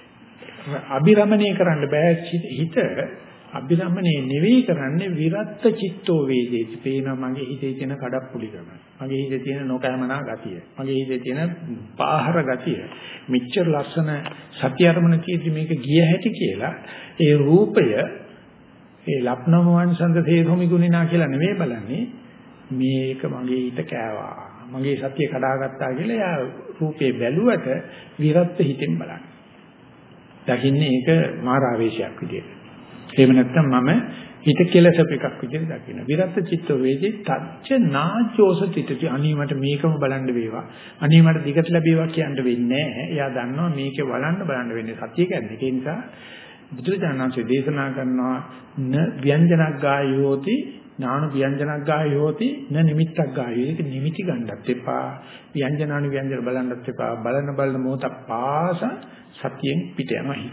අභිරමණය කරන්න බෑ හිත. අභිරමණය නෙවෙයි කරන්නේ විරත්ත චිත්තෝ වේදේති. පේනවා මගේ හිතේ තියෙන කඩප්පුලිකම. මගේ හිතේ තියෙන නොකෑමනා ගතිය. මගේ හිතේ තියෙන පාහර ගතිය. මෙච්චර ලස්සන සත්‍ය අරමුණ තියෙද්දි මේක ගිය හැටි කියලා ඒ රූපය ඒ ලප්නමවන් සඳ තේසොමි ගුණිනා කියලා නෙවෙයි බලන්නේ. මේක මගේ හිත කෑවා. මගේ සත්‍ය කඩාගත්තා කියලා එයා රූපේ බැලුවට විරත්ත හිතෙන් බලන්නේ. දකින්නේ ඒක මාරාවේශයක් විදියට. එහෙම නැත්නම් මම හිත කෙලසප එකක් විදිහට දකින්න. විරත් චිත්ත වේදී තච්ච නාචෝස චිත්තති. අනේ මට මේකම බලන්න වේවා. අනේ මට දිගට ලැබේවා කියන්න වෙන්නේ නැහැ. එයා දන්නවා මේකේ බලන්න බලන්න වෙන්නේ සතිය කියන්නේ. ඒ නිසා බුදුරජාණන්සේ දේශනා කරනවා න ව්‍යංජනක් ගායෝති ඥාන ව්‍යංජනක් ගායෝති න නිමිත්තක් ගායෝ. ඒක නිමිති ගන්නත් එපා. ව්‍යංජනානු ව්‍යංජන බලන්නත් එපා. බලන බලන මොහොත පාස සතියෙන් පිට යනවා හිත.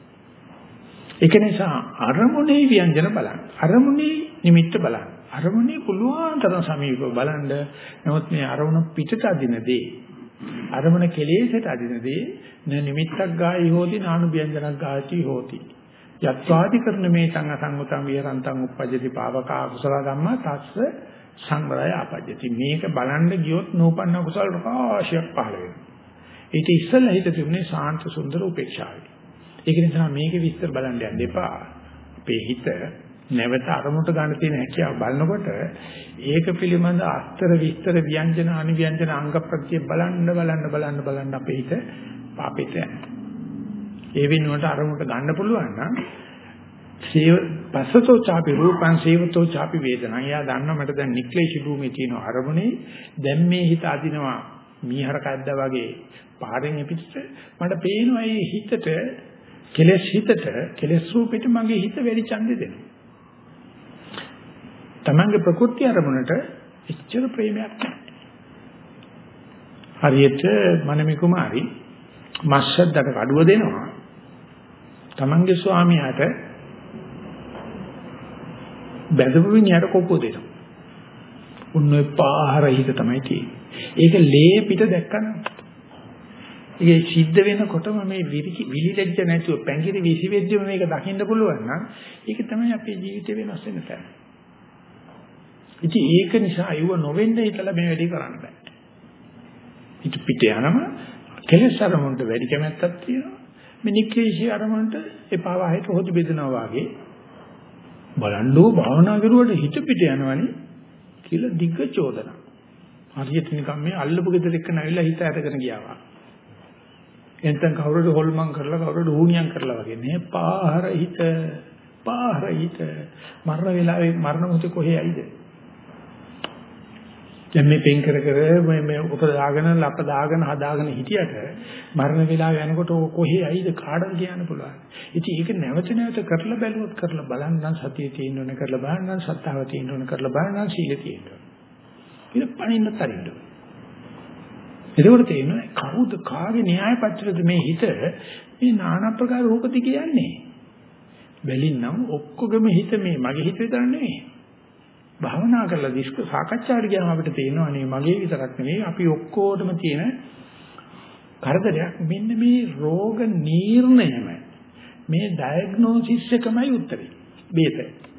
ඒක නිසා අරමුණේ ව්‍යංජන බලන්න. අරමුණේ නිමිත්ත බලන්න. අරමුණේ පුළුවන් තරම් සමීපව බලන්න. නමුත් මේ අරමුණ පිටට අදිනදී අරමුණ කෙලෙසට අදිනදී න නිමිත්තක් ගායි හෝති නානු ව්‍යංජනක් ගාති හෝති. යත්වාදි කරන මේ තං අසංගතං විහරන්තං උප්පජ්ජති පාවකා කුසල ධම්මා තස්ස සංවරය ආපජ්ජති. මේක බලන්න ගියොත් නූපන්න කුසල රාශියක් පහළ වෙනවා. ඊට ඉස්සෙල්ලා හිත තිබුණේ සාන්ත සුන්දර උපේක්ෂාවයි. ඒක නිසා මේක විස්තර බලන්න යන්න එපා. අපේ හිත නැවත අරමුණට ගන්න තියෙන හැකියාව බලනකොට ඒක පිළිබඳ අස්තර විස්තර ව්‍යංජන අනිව්‍යංජන අංග ප්‍රත්‍ය බලන්න බලන්න බලන්න බලන්න අපේ හිත පාපෙට යනවා. ඒ වෙනුවට අරමුණට ගන්න පුළුවන් නම් සේව පස්සතෝ ചാපි රූපං සේවතෝ ചാපි වේදනං. එයා දන්නවා මට දැන් නික්ලේශී භූමියේ තියෙන අරමුණේ දැන් මේ හිත අදිනවා මීහර කද්දා වගේ පාරෙන් පිටිට මට පේනවා මේ හිතට කෙලෙස් හිතට කෙලෙස් රූපෙට මගේ හිත වැඩි ඡන්දෙ දෙනවා. තමන්ගේ ප්‍රකෘති අරමුණට එච්චර ප්‍රේමයක් නැහැ. හරියට මනමේ කුමාරි මස්සද්දට කඩුව දෙනවා. තමන්ගේ ස්වාමියාට බැඳපු විනියට කොපුව දෙනවා. උන්නේ පාහර හිත තමයි තියෙන්නේ. ඒක ලේ පිට දැක්කම ඒක සිද්ධ වෙනකොටම මේ විලිලැජ්ජ නැතුව පැංගිරි විසිවෙද්දිම මේක දකින්න පුළුවන් නම් ඒක තමයි අපේ ජීවිතේ වෙනස් වෙන තැන. ඉතින් ඒක නිසා අයුව නොවෙන්න හිතලා මේ වැඩේ කරන්න බෑ. පිට පිට යනම කෙලෙස් අරමුණට වැඩි කැමැත්තක් තියෙනවා. මේ නික්ලේශී අරමුණට එපා වහයට හොදි බෙදනවා වගේ බලන්නෝ භාවනා කරුවට හිත පිට යනවනේ කියලා දිග්ග චෝදනා. හරියට නිකන් මේ අල්ලපු ගෙදර එක්ක නැවිලා හිත ඇතගෙන ගියා. එතෙන් කවුරුද හොල්මන් කරලා කවුරුද හුණියම් කරලා වගේ නේ පාහර හිත පාහර හිත මරණ වෙලාවේ මරණ මොහොතේ කොහේ යයිද? දැන් මේ පෙන් කර කර මේ මේ උපදාගෙන ලප දාගෙන හදාගෙන හිටියට මරණ වෙලාව යනකොට කොහේ යයිද කාටද කියන්න පුළුවන්. ඉතින් ඒක නැවත නැවත කරලා බැලුවොත් කරලා බලන්න නම් සතිය තියෙන්න ඕනේ කරලා බලන්න නම් සත්‍තාව තියෙන්න ඕනේ කරලා බලන්න නම් සීල තියෙන්න ඕනේ. ඒක පණින්න තරින්න. ඒකවල තේරෙනවා කවුද කාගේ න්‍යාය පත්‍රද මේ හිත මේ নানা ප්‍රකාර රූපති කියන්නේ. බැලින්නම් ඔක්කොගම හිත මේ මගේ හිත විතර නෙවෙයි. භාවනා කරලා දිස්ක සාකච්ඡාවට ගියාම අපිට තේරෙනවා නේ මගේ විතරක් නෙවෙයි අපි ඔක්කොටම තියෙන කරදරයක් මෙන්න මේ රෝග නිర్ణයම මේ ඩයග්නොසිස් එකමයි උත්තරේ. බේත.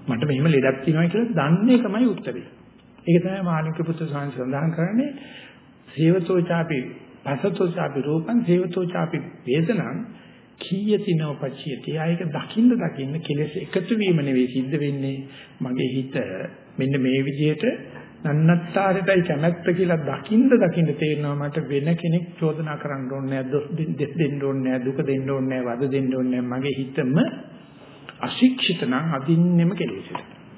මට මෙහෙම ලෙඩක් තියෙනවා කියලා දන්නේ එකමයි උත්තරේ. ඒක තමයි මාළික පුත්‍ර සාංශ සඳහන් කරන්නේ සේවතෝ ചാපි පසතෝ ചാපි රූපං සේවතෝ ചാපි වේදනං කීයති නෝපච්චියති. ආයක දකින්න දකින්න කෙලෙස් එකතු වීම නෙවෙයි සිද්ධ වෙන්නේ. මගේ හිත මෙන්න මේ විදිහට නන්නත්තරටයි කැමැත්ත කියලා දකින්න දකින්න තේරෙනවා මට වෙන කෙනෙක් චෝදනා කරන්න ඕනේ නැහැ, දොස් දෙන්න ඕනේ නැහැ, දුක දෙන්න ඕනේ නැහැ, වද දෙන්න ඕනේ නැහැ. මගේ හිතම අශික්ෂිත නම් අදින්නෙම කෙලෙසට.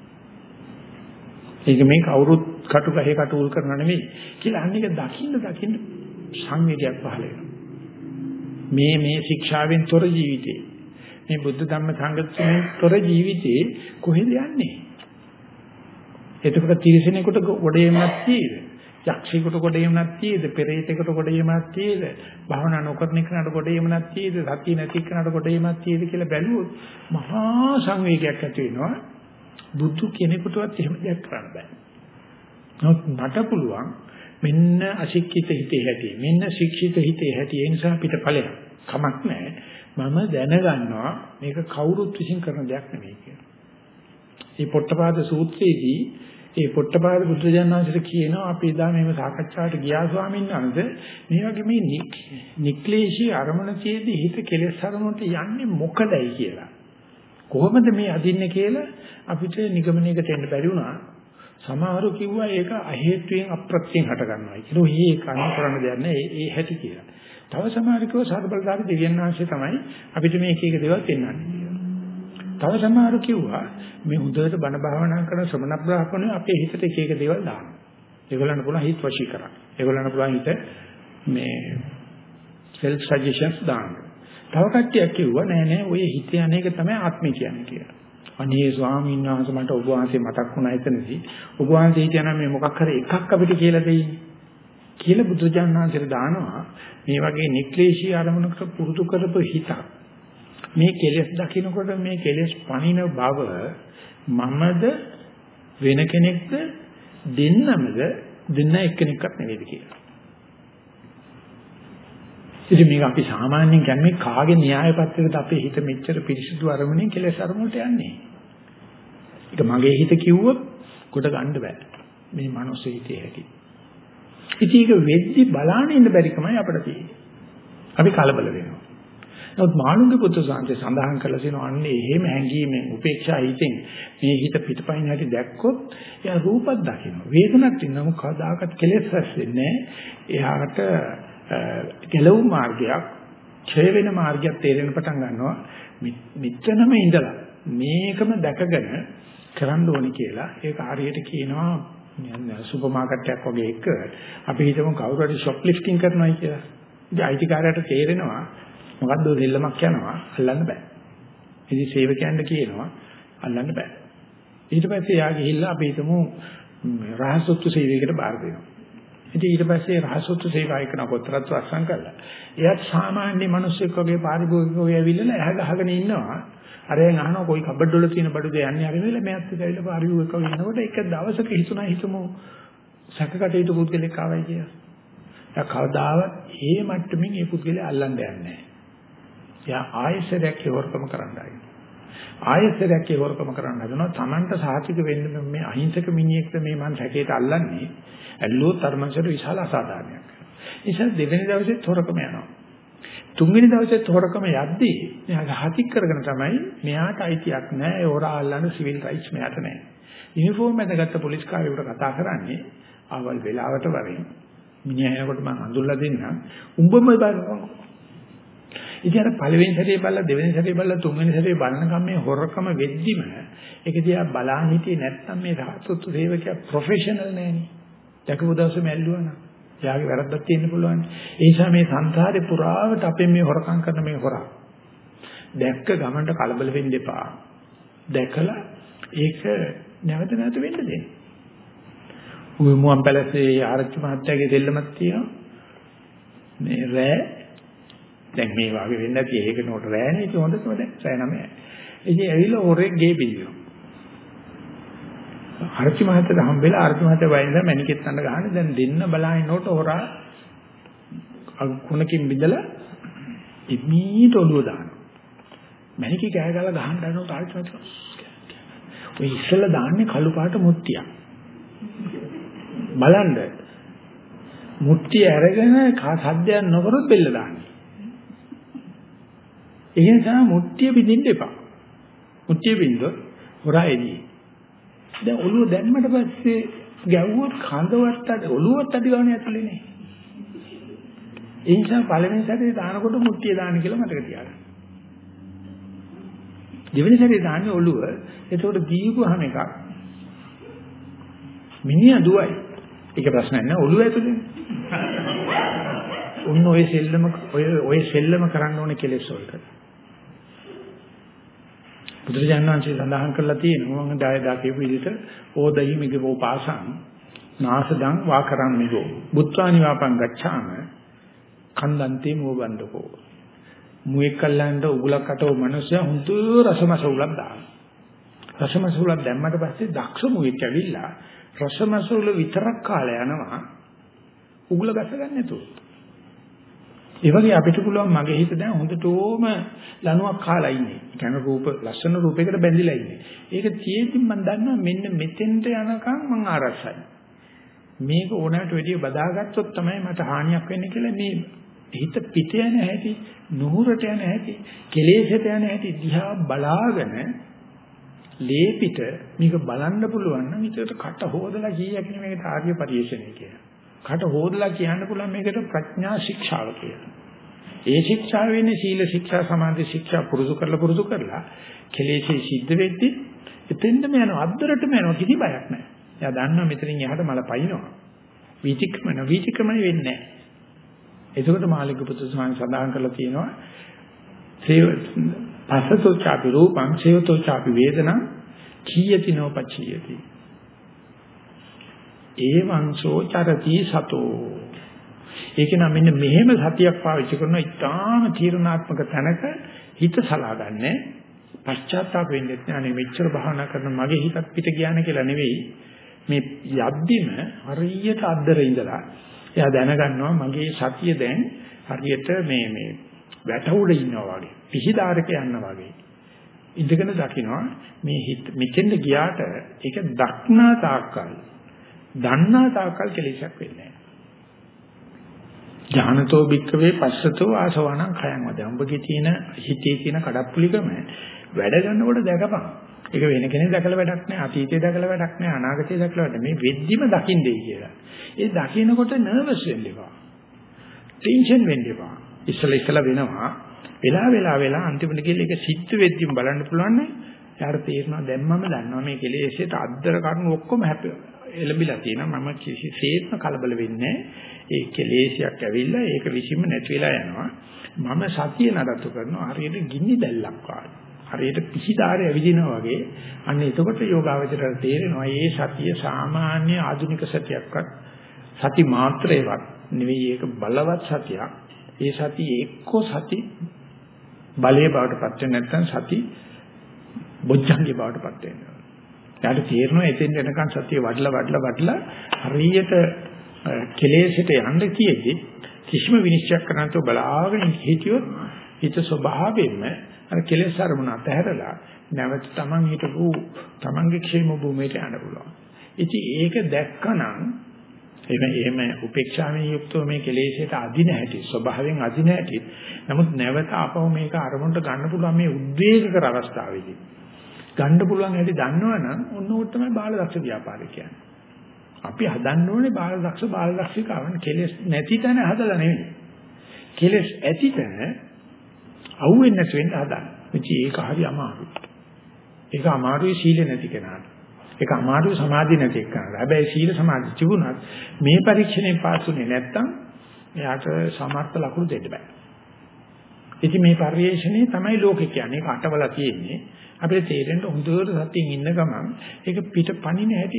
ඒක මේ කවුරුත් කටු ගහේ කටුල් කරනා නෙවෙයි කියලා අනික දකින්න දකින්න සංවේගයක් පහළ වෙනවා. මේ මේ ශික්ෂාවෙන් තොර ජීවිතේ මේ බුද්ධ ධම්ම සංගතයෙන් තොර ජීවිතේ කොහෙද යන්නේ? එතකොට තිරසනෙකුට ගොඩේමක් තියෙද? යක්ෂයෙකුට ගොඩේමක් තියෙද? පෙරේතෙකුට ගොඩේමක් තියෙද? භවනා නොකරන කෙනාට ගොඩේමක් තියෙද? සතිය නැති කෙනාට ගොඩේමක් තියෙද කියලා බැලුවොත් මහා සංවේගයක් ඇති වෙනවා. බුදු කෙනෙකුටවත් එහෙම දෙයක් කරන්න බෑ. නමුත් මට පුළුවන් මෙන්න අශික්ෂිත හිතේ හැටි මෙන්න ශික්ෂිත හිතේ හැටි ඒ නිසා පිට ඵලයක් කමක් නැහැ. මම දැනගන්නවා මේක කවුරුත් විසින් කරන දෙයක් නෙවෙයි කියලා. මේ පොට්ටපාද සූත්‍රයේදී ඒ පොට්ටපාද බුදුජානනාංශට කියනවා අපි එදා මේව සාකච්ඡාවට ගියා ස්වාමීන් වහන්සේ මේ වගේ මේ නික්ලේශී අරමුණ තියේදී හිත කෙලෙස් අරමුණට යන්නේ මොකදයි කියලා. කොහොමද මේ අදින්නේ කියලා අපිට නිගමනයකට එන්න බැරි වුණා. සමහරු කිව්වා ඒක අහේතුයෙන් අප්‍රත්‍යයෙන් හට ගන්නවා කියලා. ඒක අනුව කරන්න දෙයක් නෑ. ඒ ඒ හැටි කියලා. තව සමහරු කිව්වා සාරබලදාරි දෙවියන් වහන්සේ තමයි අපිට මේ එක එක දේවල් පෙන්වන්නේ කියලා. තව සමහරු කිව්වා මේ හොඳට බණ භාවනා කරන ශ්‍රමණ බ්‍රාහ්මණයෝ අපේ හිතට එක එක දේවල් දානවා. ඒගොල්ලන්ට පුළුවන් හිත වශී කරන්න. ඒගොල්ලන්ට පුළුවන් හිත මේ self suggestions දාන්න. තව කට්ටියක් කිව්වා නෑ නෑ ඔය හිතේ අනේක තමයි ආත්මය කියන්නේ කියලා. අනේ ස්වාමීන් වහන්සේ මට ඔබ වහන්සේ මතක් වුණා එතනදී ඔබ වහන්සේ කියනවා මේ මොකක් හරි එකක් අපිට කියලා දෙයිනේ කියලා බුදුජානක වහන්සේට දානවා මේ වගේ නික්ලේශී අරමුණකට පුරුදු කරපු හිතක් මේ කෙලෙස් දකින්නකොට මේ කෙලෙස් පණින බව මමද වෙන කෙනෙක්ද දෙන්නමද දෙන්න එක්කෙනෙක්වත් නෙවෙයි කියලා. ඉතින් මේක අපි සාමාන්‍යයෙන් කියන්නේ කාගේ න්‍යාය පත්‍රයකට අපේ හිත මෙච්චර පිරිසිදු අරමුණෙන් කෙලෙස් අරමුණට යන්නේ. ඒක මගේ හිත කිව්වොත් කොට ගන්න බෑ. මේ මනුස්ස හිතේ ඇති. ඉතින් ඒක වෙද්දි බලාගෙන ඉන්න බැරි කමයි අපිට තියෙන්නේ. අපි කලබල වෙනවා. නමුත් මාළුන්ගේ පුත්‍ර සාන්තේ සඳහන් කරලා තියෙනවා අන්නේ එහෙම හැංගීමෙන් උපේක්ෂා හිතෙන් මේ හිත පිටපයින් හැටි දැක්කොත් එයා රූපත් දකිනවා. වේදනක් තියෙනවා කවදාකවත් කෙලෙස් රැස් වෙන්නේ නැහැ. එයාට කෙලවු මාර්ගයක් ඡය වෙන මාර්ගයක් තේරෙන්න පටන් ගන්නවා. මෙතනම ඉඳලා මේකම දැකගෙන කරන්න ඕනි කියලා. ඒක හරියට කියනවා සුපර් මාකට් එකක් වගේ එක අපි හිතමු කවුරු හරි ෂොප් ලිෆ්ටිං කරනවායි කියලා. ඉතින් අයිතිකාරයට තේරෙනවා මොකද්ද දෙල්ලමක් යනවා අල්ලන්න බෑ. ඉතින් සේවකයන්ට කියනවා අල්ලන්න බෑ. ඊට පස්සේ යා ගිහිල්ලා අපි හිතමු රහසොත්තු සේවයකට බාර දෙනවා. ඉතින් ඊට පස්සේ රහසොත්තු සේවය කරන කොතරත් වස්සම් කළා. එයාත් සාමාන්‍ය මිනිස්සෙක් වගේ පාරිභෝගිකව ඇවිල්ලා ඇහ ගහගෙන ඉන්නවා. අරයන් අහනවා කොයි කබඩ් වල තියෙන බඩුද යන්නේ හරි වෙලා මෙයාත් ඇවිල්ලා පාරිභෝගිකව ඉන්නකොට එක දවසක හිතුණා හිතමු සැකකටයුතු පුද්ගලෙක් ආවයි කියලා. එයා කවදාවත් ඒ මට්ටමින් ඒ පුද්ගලයා අල්ලන්න යන්නේ නැහැ. එයා ආයෙසරයක් හොරකම කරන්න ආයි. ආයෙසරයක් හොරකම කරන්න හදනවා. Tamanට සාහිතික වෙන්න මේ අහිංසක මිනිහෙක්ද මේ මං සැකේට අල්ලන්නේ. ඇල්ලුවොත් අරමංශයට විශාල අසාධාරණයක්. නිසා දෙවෙනි දවසේ හොරකම යනවා. තුන්වෙනි දවසේ හොරකම යද්දී මෙයා හතික් කරගෙන තමයි මෙයාට අයිතියක් නැහැ. ඒ හොරා අල්ලන්න සිවිල් රයිට්ස් මෙයාට නැහැ. යුනිෆෝම් එකකට පොලිස් කාර්යයට කතා කරන්නේ අවල් වෙලාවට වරෙන්. මිනිහා එනකොට මම අඳුල්ලා දෙන්නම්. උඹම බලන්න. ඉතින් අර පළවෙනි සැරේ බලලා දෙවෙනි සැරේ බලලා තුන්වෙනි සැරේ බලනකම් මේ හොරකම වෙද්දිම ඒක දිහා බලන් හිටියේ නැත්නම් මේ රහසොත්තු සේවකයා ප්‍රොෆෙෂනල් නෑනේ. දැකපු දවසේම ඇල්ලුවා නම් එයාගේ වැරද්දක් තියෙන්න පුළුවන්. ඒ නිසා මේ සංසාරේ පුරාවට අපේ මේ හොරකම් කරන මේ හොරා දැක්ක ගමන්ට කලබල වෙන්න එපා. දැකලා ඒක නැවත නැවත වෙන්න දෙන්න. උඹ මුවන් පැලසේ ආරච්චි මහත්තයාගේ දෙල්ලමක් තියෙනවා. මේ රෑ දැන් මේ වගේ වෙන්න ඇති ඒක නෝට රෑනේ ඒක හොඳටම දැන් රෑ නමයි. ඉතින් ඇවිල්ලා හොරෙක් ගේ බිල්ලෝ. ආරච්චි මහත්තයාට හම්බෙලා ආරච්චි මහත්තයා වයින්ද මැනිකෙත් අඬ ගහන දැන් දෙන්න බලහිනකොට හොරා කුණකින් බිඳලා ඉමීට ඔළුව දානවා. මැනිකේ කෑ ගාලා ගහන්න යනකොට ආරච්චි මහත්තයා ඔය ඉස්සෙල්ලා දාන්නේ කළු පාට මුට්ටියක්. බලන්න. මුට්ටිය අරගෙන සද්දයක් නොකරොත් බෙල්ල දාන්නේ. ඒ නිසා මුට්ටිය බින්දින්න එපා. මුට්ටිය බින්දොත් හොරා එළියේ. දැන් ඔළුව දැම්මට පස්සේ ගැව්වොත් කඳවත් අඩ ඔළුවත් අඩ ගන්න ඇතුලේ නේ. ඒ නිසා පළවෙනි සැරේ දානකොට මුට්ටිය දාන්න කියලා මතක තියාගන්න. දෙවෙනි සැරේ දාන්නේ ඔළුව. එතකොට දීපුවාම එකක්. මිනිහා දුවයි. ඒක ප්‍රශ්නයක් නෑ ඔළුව ඇතුලේ. උන් ඔය සෙල්ලම ඔය ඔය සෙල්ලම කරන්න ඕනේ කෙලෙස් වලට. බුදුරජාණන් වහන්සේ සඳහන් කරලා තියෙනවා මම දායදා කියපු විදිහට ඕදයි මිගෝ පාසං නාසදං වාකරම් මිගෝ බුත්වානි වාපං ගච්ඡාම කන්දන්තේ මොබන්දකෝ මුවෙක් කල්ලන්ට උගලක් අටව මිනිස්සු හුඳු රසමස උලක් දාන රසමස උලක් දැම්මට පස්සේ දක්ෂ මුවෙක් ඇවිල්ලා රසමස උල විතරක් කාලා යනවා උගල ගස ගන්න නැතුව ඒ වගේ අපිට පුළුවන් මගේ හිත දැන් හොඳටම ලණුවක් කාලා ඉන්නේ. ඒ කියන්නේ රූප ලස්සන රූපයකට බැඳිලා ඉන්නේ. ඒක තියෙද්දි මම දන්නවා මෙන්න මෙතෙන්ට යනකම් මං ආරක්ෂයි. මේක ඕනෑමට වැඩිය බදාගත්තොත් තමයි මට හානියක් වෙන්නේ කියලා මේ හිත පිට යන හැටි, නුහුරට යන හැටි, කෙලෙසට යන හැටි දිහා බලාගෙන ලේපිට මේක බලන්න පුළුවන් නම් විතර කට හොදලා කීයක් නේ මේකට ආර්ය පරිශ්‍රණය කියලා. කට හොදලා කියන්න පුළුවන් මේකට ප්‍රඥා ශික්ෂාව කියලා. ඒ ශික්ෂාව වෙන්නේ සීල ශික්ෂා, සමාධි ශික්ෂා පුරුදු කරලා පුරුදු කරලා කෙලෙසේ සිද්ධ වෙද්දි එතෙන්දම යනවා අද්දරටම යනවා කිසි බයක් නැහැ. එයා දන්නවා මෙතනින් එහාට මල පයින්නවා. වීතික්‍රමන වීතික්‍රමන වෙන්නේ නැහැ. එතකොට මාළික පුත්‍ර ස්වාමීන් සඳහන් කරලා තියෙනවා සේව පසතෝ චාපි රූපං සේවතෝ චාපි වේදනං කීයති නොපචියති. ඒවංසෝ චරති සතෝ. ඒක නම් මෙන්න මෙහෙම සතියක් පාවිච්චි කරන ඉතාම තීරණාත්මක තැනක හිත සලාගන්නේ පශ්චාත්තාප වෙන්නේ නැහැ. අනේ මෙච්චර භාවනා කරන මගේ හිතත් පිට ගියාන කියලා නෙවෙයි. මේ යද්දිම හරියට අද්දර ඉඳලා එයා දැනගන්නවා මගේ සතිය දැන් හරියට මේ මේ වැට උඩ ඉන්නවා වගේ. පිහිදාරක යනවා වගේ. ඉඳගෙන දකිනවා මේ හිත මෙතෙන්ද ගියාට ඒක දක්නා තාක්කල් දන්නා තාක්කල් කෙලෙසක් වෙන්නේ නැහැ. ඥානතෝ භික්කවේ පස්සතෝ ආසවණං khයං වද. උඹගේ තියෙන හිතේ තියෙන කඩප්පුලිකම වැඩ ගන්නකොට දැකපන්. ඒක වෙන කෙනෙක් දැකලා වැඩක් නැහැ. අතීතේ දැකලා වැඩක් නැහැ. අනාගතේ දැකලා වැඩක් නැහැ. මේ වෙද්දිම දකින්නේ කියලා. ඒ දකිනකොට නර්වස් වෙන්න එපා. ටෙන්ෂන් වෙන්න එපා. ඉස්සලා ඉස්සලා වෙනවා. වෙලා වෙලා වෙලා අන්තිමට ගිහලා ඒක සිත් වෙද්දිම බලන්න පුළුවන් නේ. යාර තේරෙනවා දැම්මම දන්නවා මේ කෙලෙසේට අද්දර කරුණු ඔක්කොම හැපෙ එළඹිලා තියෙනවා. මම කිසිසේත්ම කලබල වෙන්නේ නැහැ. ඒ කෙලෙසයක් ඇවිල්ලා ඒක විසින්ම නැති වෙලා යනවා. මම සතිය නඩත්තු කරනවා හරියට ගිනි දැල්ලක් වගේ. හරියට පිහිදාරේ ඇවිදිනවා වගේ. අන්න එතකොට යෝගාවචරයට තේරෙනවා මේ සතිය සාමාන්‍ය ආධුනික සතියක්වත් සති මාත්‍රේවත් නෙවෙයි. ඒක බලවත් සතියක්. ඒ සතිය එක්කෝ සති බලයේ බවට පත් වෙන්නේ නැත්නම් සති බොජ්ජංගේ බවට පත් වෙනවා. යාට තේරෙනවා එතෙන් එනකන් සතිය වඩලා වඩලා වඩලා හරියට කෙලෙසට යන්න කියෙදි කිසිම විනිශ්චයක් කරන්නතෝ බලාගෙන හිටියොත් හිත ස්වභාවයෙන්ම අර කෙලෙස් අරමුණ අතහැරලා නැවත තමන් හිටපු තමන්ගේ ക്ഷേම භූමියට යන්න පුළුවන්. ඉතින් ඒක දැක්කනම් එහෙම එහෙම උපේක්ෂාවෙන් යුක්තව මේ කෙලෙසට අදින හැටි ස්වභාවයෙන් අදින හැටි. නමුත් නැවත ආපහු මේක අරමුණට ගන්න පුළුවන් මේ උද්වේගකර අවස්ථාවේදී ගන්න පුළුවන් හැටි දන්නවනම් ඔන්න ඕක තමයි බාලදක්ෂ ව්‍යාපාරය කියන්නේ. අපි හදන්න ඕනේ බාලදක්ෂ බාලදක්ෂිකාවන් කෙලෙස් නැති තැන හදලා නෙවෙයි. කෙලෙස් ඇති තැන අහුවෙන්නේ නැති වෙන්න හදන්න. ඉතින් ඒක හරි අමාරුයි. ඒක අමාරුයි සීල නැති කෙනාට. ඒක අමාරුයි සමාධි නැති කෙනාට. හැබැයි සීල සමාධි තිබුණත් මේ පරීක්ෂණේ පාස් වුණේ නැත්තම් එයාට සමර්ථ ලකුණු දෙන්න බෑ. ඉතින් මේ පරිශ්‍රණේ තමයි ලෝකේ කියන්නේ. ඒක අටවලා තියෙන්නේ. අපිට තේරෙන්න හොඳට සතියින් ඉන්න ගමන් ඒක පිට පණින හැටි.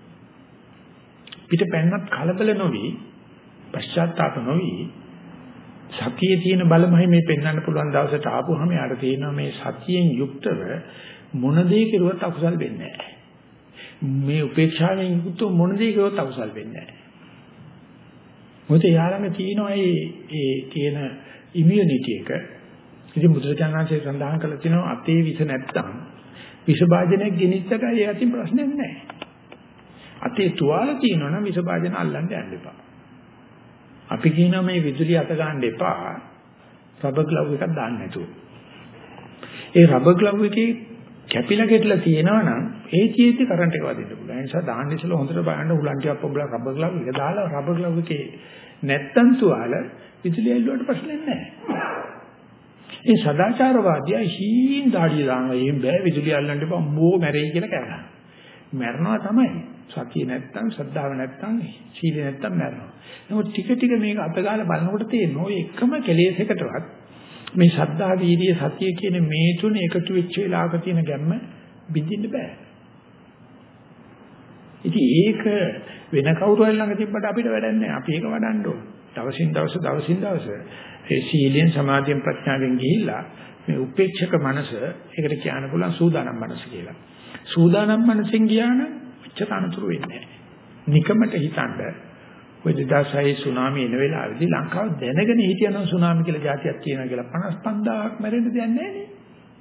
පිට පැන්නත් කලබල නොවි, පශ්චාත්තාප නොවි සතියේ තියෙන බලමයි මේ පෙන්වන්න පුළුවන් දවසට ආපුවම යාට තේරෙනවා මේ සතියෙන් යුක්තව මොන දේ කෙරුවත් අකුසල් වෙන්නේ නැහැ. මේ උපේක්ෂාවෙන් යුක්තව මොන දේ කෙරුවත් අකුසල් වෙන්නේ නැහැ. මොකද යාළඟ තියෙනවා මේ ඒ තියෙන ඉමුනිටි එක. ඉතින් බුදුරජාණන් වහන්සේ සඳහන් කළා තියෙනවා අතේ විස නැත්තම් විස භාජනයක් ගෙනිච්චට ඒ අතින් ප්‍රශ්නයක් නැහැ. අතේ තුවාල තියෙනවා නම් විස භාජන අල්ලන්න යන්න එපා. අපි කියනවා මේ විදුලිය අත ගන්න එපා. රබර් ග්ලව් එකක් දාන්න නැතුව. ඒ රබර් ග්ලව් එකේ කැපිලා ගෙටලා තියෙනවා නම් ඒ චීති කරන්ට් එක වදින්න පුළුවන්. ඒ නිසා දාන්න ඉස්සෙල්ලා හොඳට බලන්න උලන් ටිකක් පොබ්බලා රබර් ග්ලව් එක දාලා රබර් ග්ලව් එකේ නැත්තම් තුවාල විදුලිය ඇල්ලුවට ප්‍රශ්නයක් නැහැ. ඒ සදාචාරවාදියා හීන් දාඩිය දානවා. එහෙන් බෑ විදුලිය අල්ලන්න එපා මොෝ මැරෙයි කියලා කියනවා. මැරනවා තමයි. සතිය නැත්තම් ශ්‍රද්ධාව නැත්තම් සීලය නැත්තම් මැරෙනවා. නමුත් ටික ටික මේක අතගාලා බලනකොට තේරෙනවා ඔය එකම කෙලෙසකටවත් මේ ශ්‍රද්ධා වීර්ය සතිය කියන මේ තුන එකතු වෙච්ච වෙලාවක තියෙන ගැම්ම බින්දින්න බෑ. ඉතින් ඒක වෙන කවුරු හරි ළඟ තිබ්බට අපිට වැඩක් නැහැ. අපි ඒක වඩන්න ඕන. දවසින් දවස දවසින් දවස ඒ සීලෙන් සමාධියෙන් ප්‍රඥාවෙන් ගිහිල්ලා මේ උපේක්ෂක මනස ඒකට කියන්න පුළුවන් සූදානම් මනස කියලා. සූදානම් මනසෙන් ගියා නම් එච්චර අනතුරු වෙන්නේ නැහැ. නිකමට හිතන්න ඔය දෙදාස් හය සුනාමි එන වෙලාවේදී ලංකාව දැනගෙන හිටියනම් සුනාමි කියලා જાතියක් තියෙනවා කියලා පනස් පන්දාහක් මැරෙන්න දෙයක් නැහැ නේ.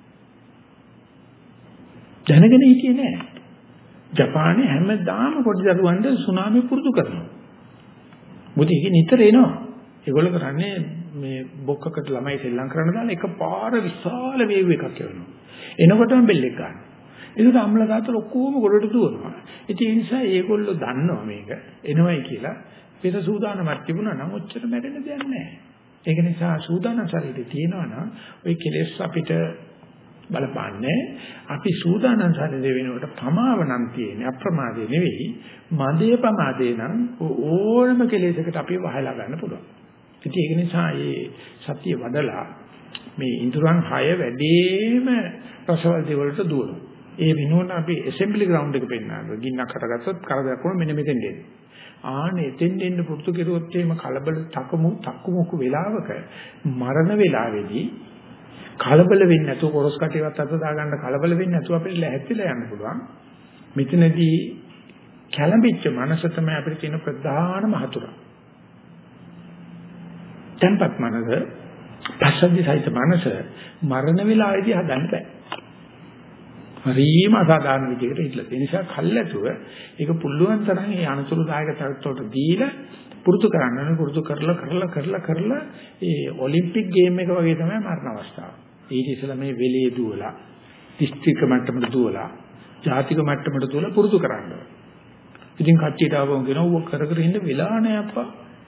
දැනගෙන හිටියේ නැහැ. ජපානයේ හැමදාම පොඩි දරුවන්ට සුනාමි පුරුදු කරනවා. මොකද ඒක නිතර එනවා. ඒගොල්ලෝ කරන්නේ මේ බොක්කකට ළමයි සෙල්ලම් කරන දාලා එකපාර විශාල වේව් එකක් එනවා. එනකොටම බෙල් එක ගන්න. ඒකට අම්ල ගාතල ඔක්කොම ගොඩට දුවනවා. ඉතින් ඒ නිසා ඒගොල්ලෝ දන්නවා මේක එනවයි කියලා. පෙර සූදානමක් තිබුණා නම් ඔච්චර මැරෙන්න දෙයක් නැහැ. ඒක නිසා සූදානම් ශරීරය තියෙනවා නම් ওই කෙලෙස් අපිට බලපාන්නේ. අපි සූදානම් ශරීරය වෙනකොට ප්‍රමාව නම් තියෙන්නේ අප්‍රමාදේ නෙවෙයි. මදේ ප්‍රමාදේ නම් ඕනම කෙලෙසකට අපි වහලා ගන්න පුළුවන්. ඉතින් ඒක නිසා මේ සතිය වඩලා මේ ඉන්ද්‍රයන් හය වැඩිම රසවල දේවල්ට දුවනවා. ඒ වෙනුවට අපි ඇසෙම්බලි ග්‍රවුන්ඩ් එක පෙන්නනවා. ගින්නක් හටගත්තොත් කරදරයක් වුණා මෙන්න මෙතෙන් දෙන්න. ආනේ එතෙන් දෙන්න පුරුදු කෙරුවොත් එහෙම කලබල තකමු තක්කුමුකු වෙලාවක මරණ වෙලාවේදී කලබල වෙන්නේ නැතුව කොරස් කටේවත් අත දාගන්න කලබල වෙන්නේ නැතුව අපිට ලැහැත්තිලා යන්න පුළුවන්. මෙතනදී කැළඹිච්ච මනස තමයි අපිට තියෙන ප්‍රධානම හතුර. tempat මනස, පස්සද්ධි සහිත මනස මරණ වෙලාවේදී හදන්න බෑ. හරිම අසාධාරණ විදිහකට හිටලා. ඒ නිසා කල්ැතුව ඒක පුළුවන් තරම් ඒ අනුසුරුදායක තත්ත්වයට දීලා පුරුදු කරන්න ඕනේ. පුරුදු කරලා කරලා කරලා කරලා ඒ ඔලිම්පික් ගේම් එක වගේ තමයි මරණ අවස්ථාව. ඊට ඉස්සෙල්ලා මේ වෙලේ දුවලා, දිස්ත්‍රික්ක මට්ටමට දුවලා, ජාතික මට්ටමට දුවලා පුරුදු කරන්න ඕනේ. ඉතින් කච්චියට ආවම කියනවා ඌ කර කර ඉන්න වෙලා නැහැ අප්පා.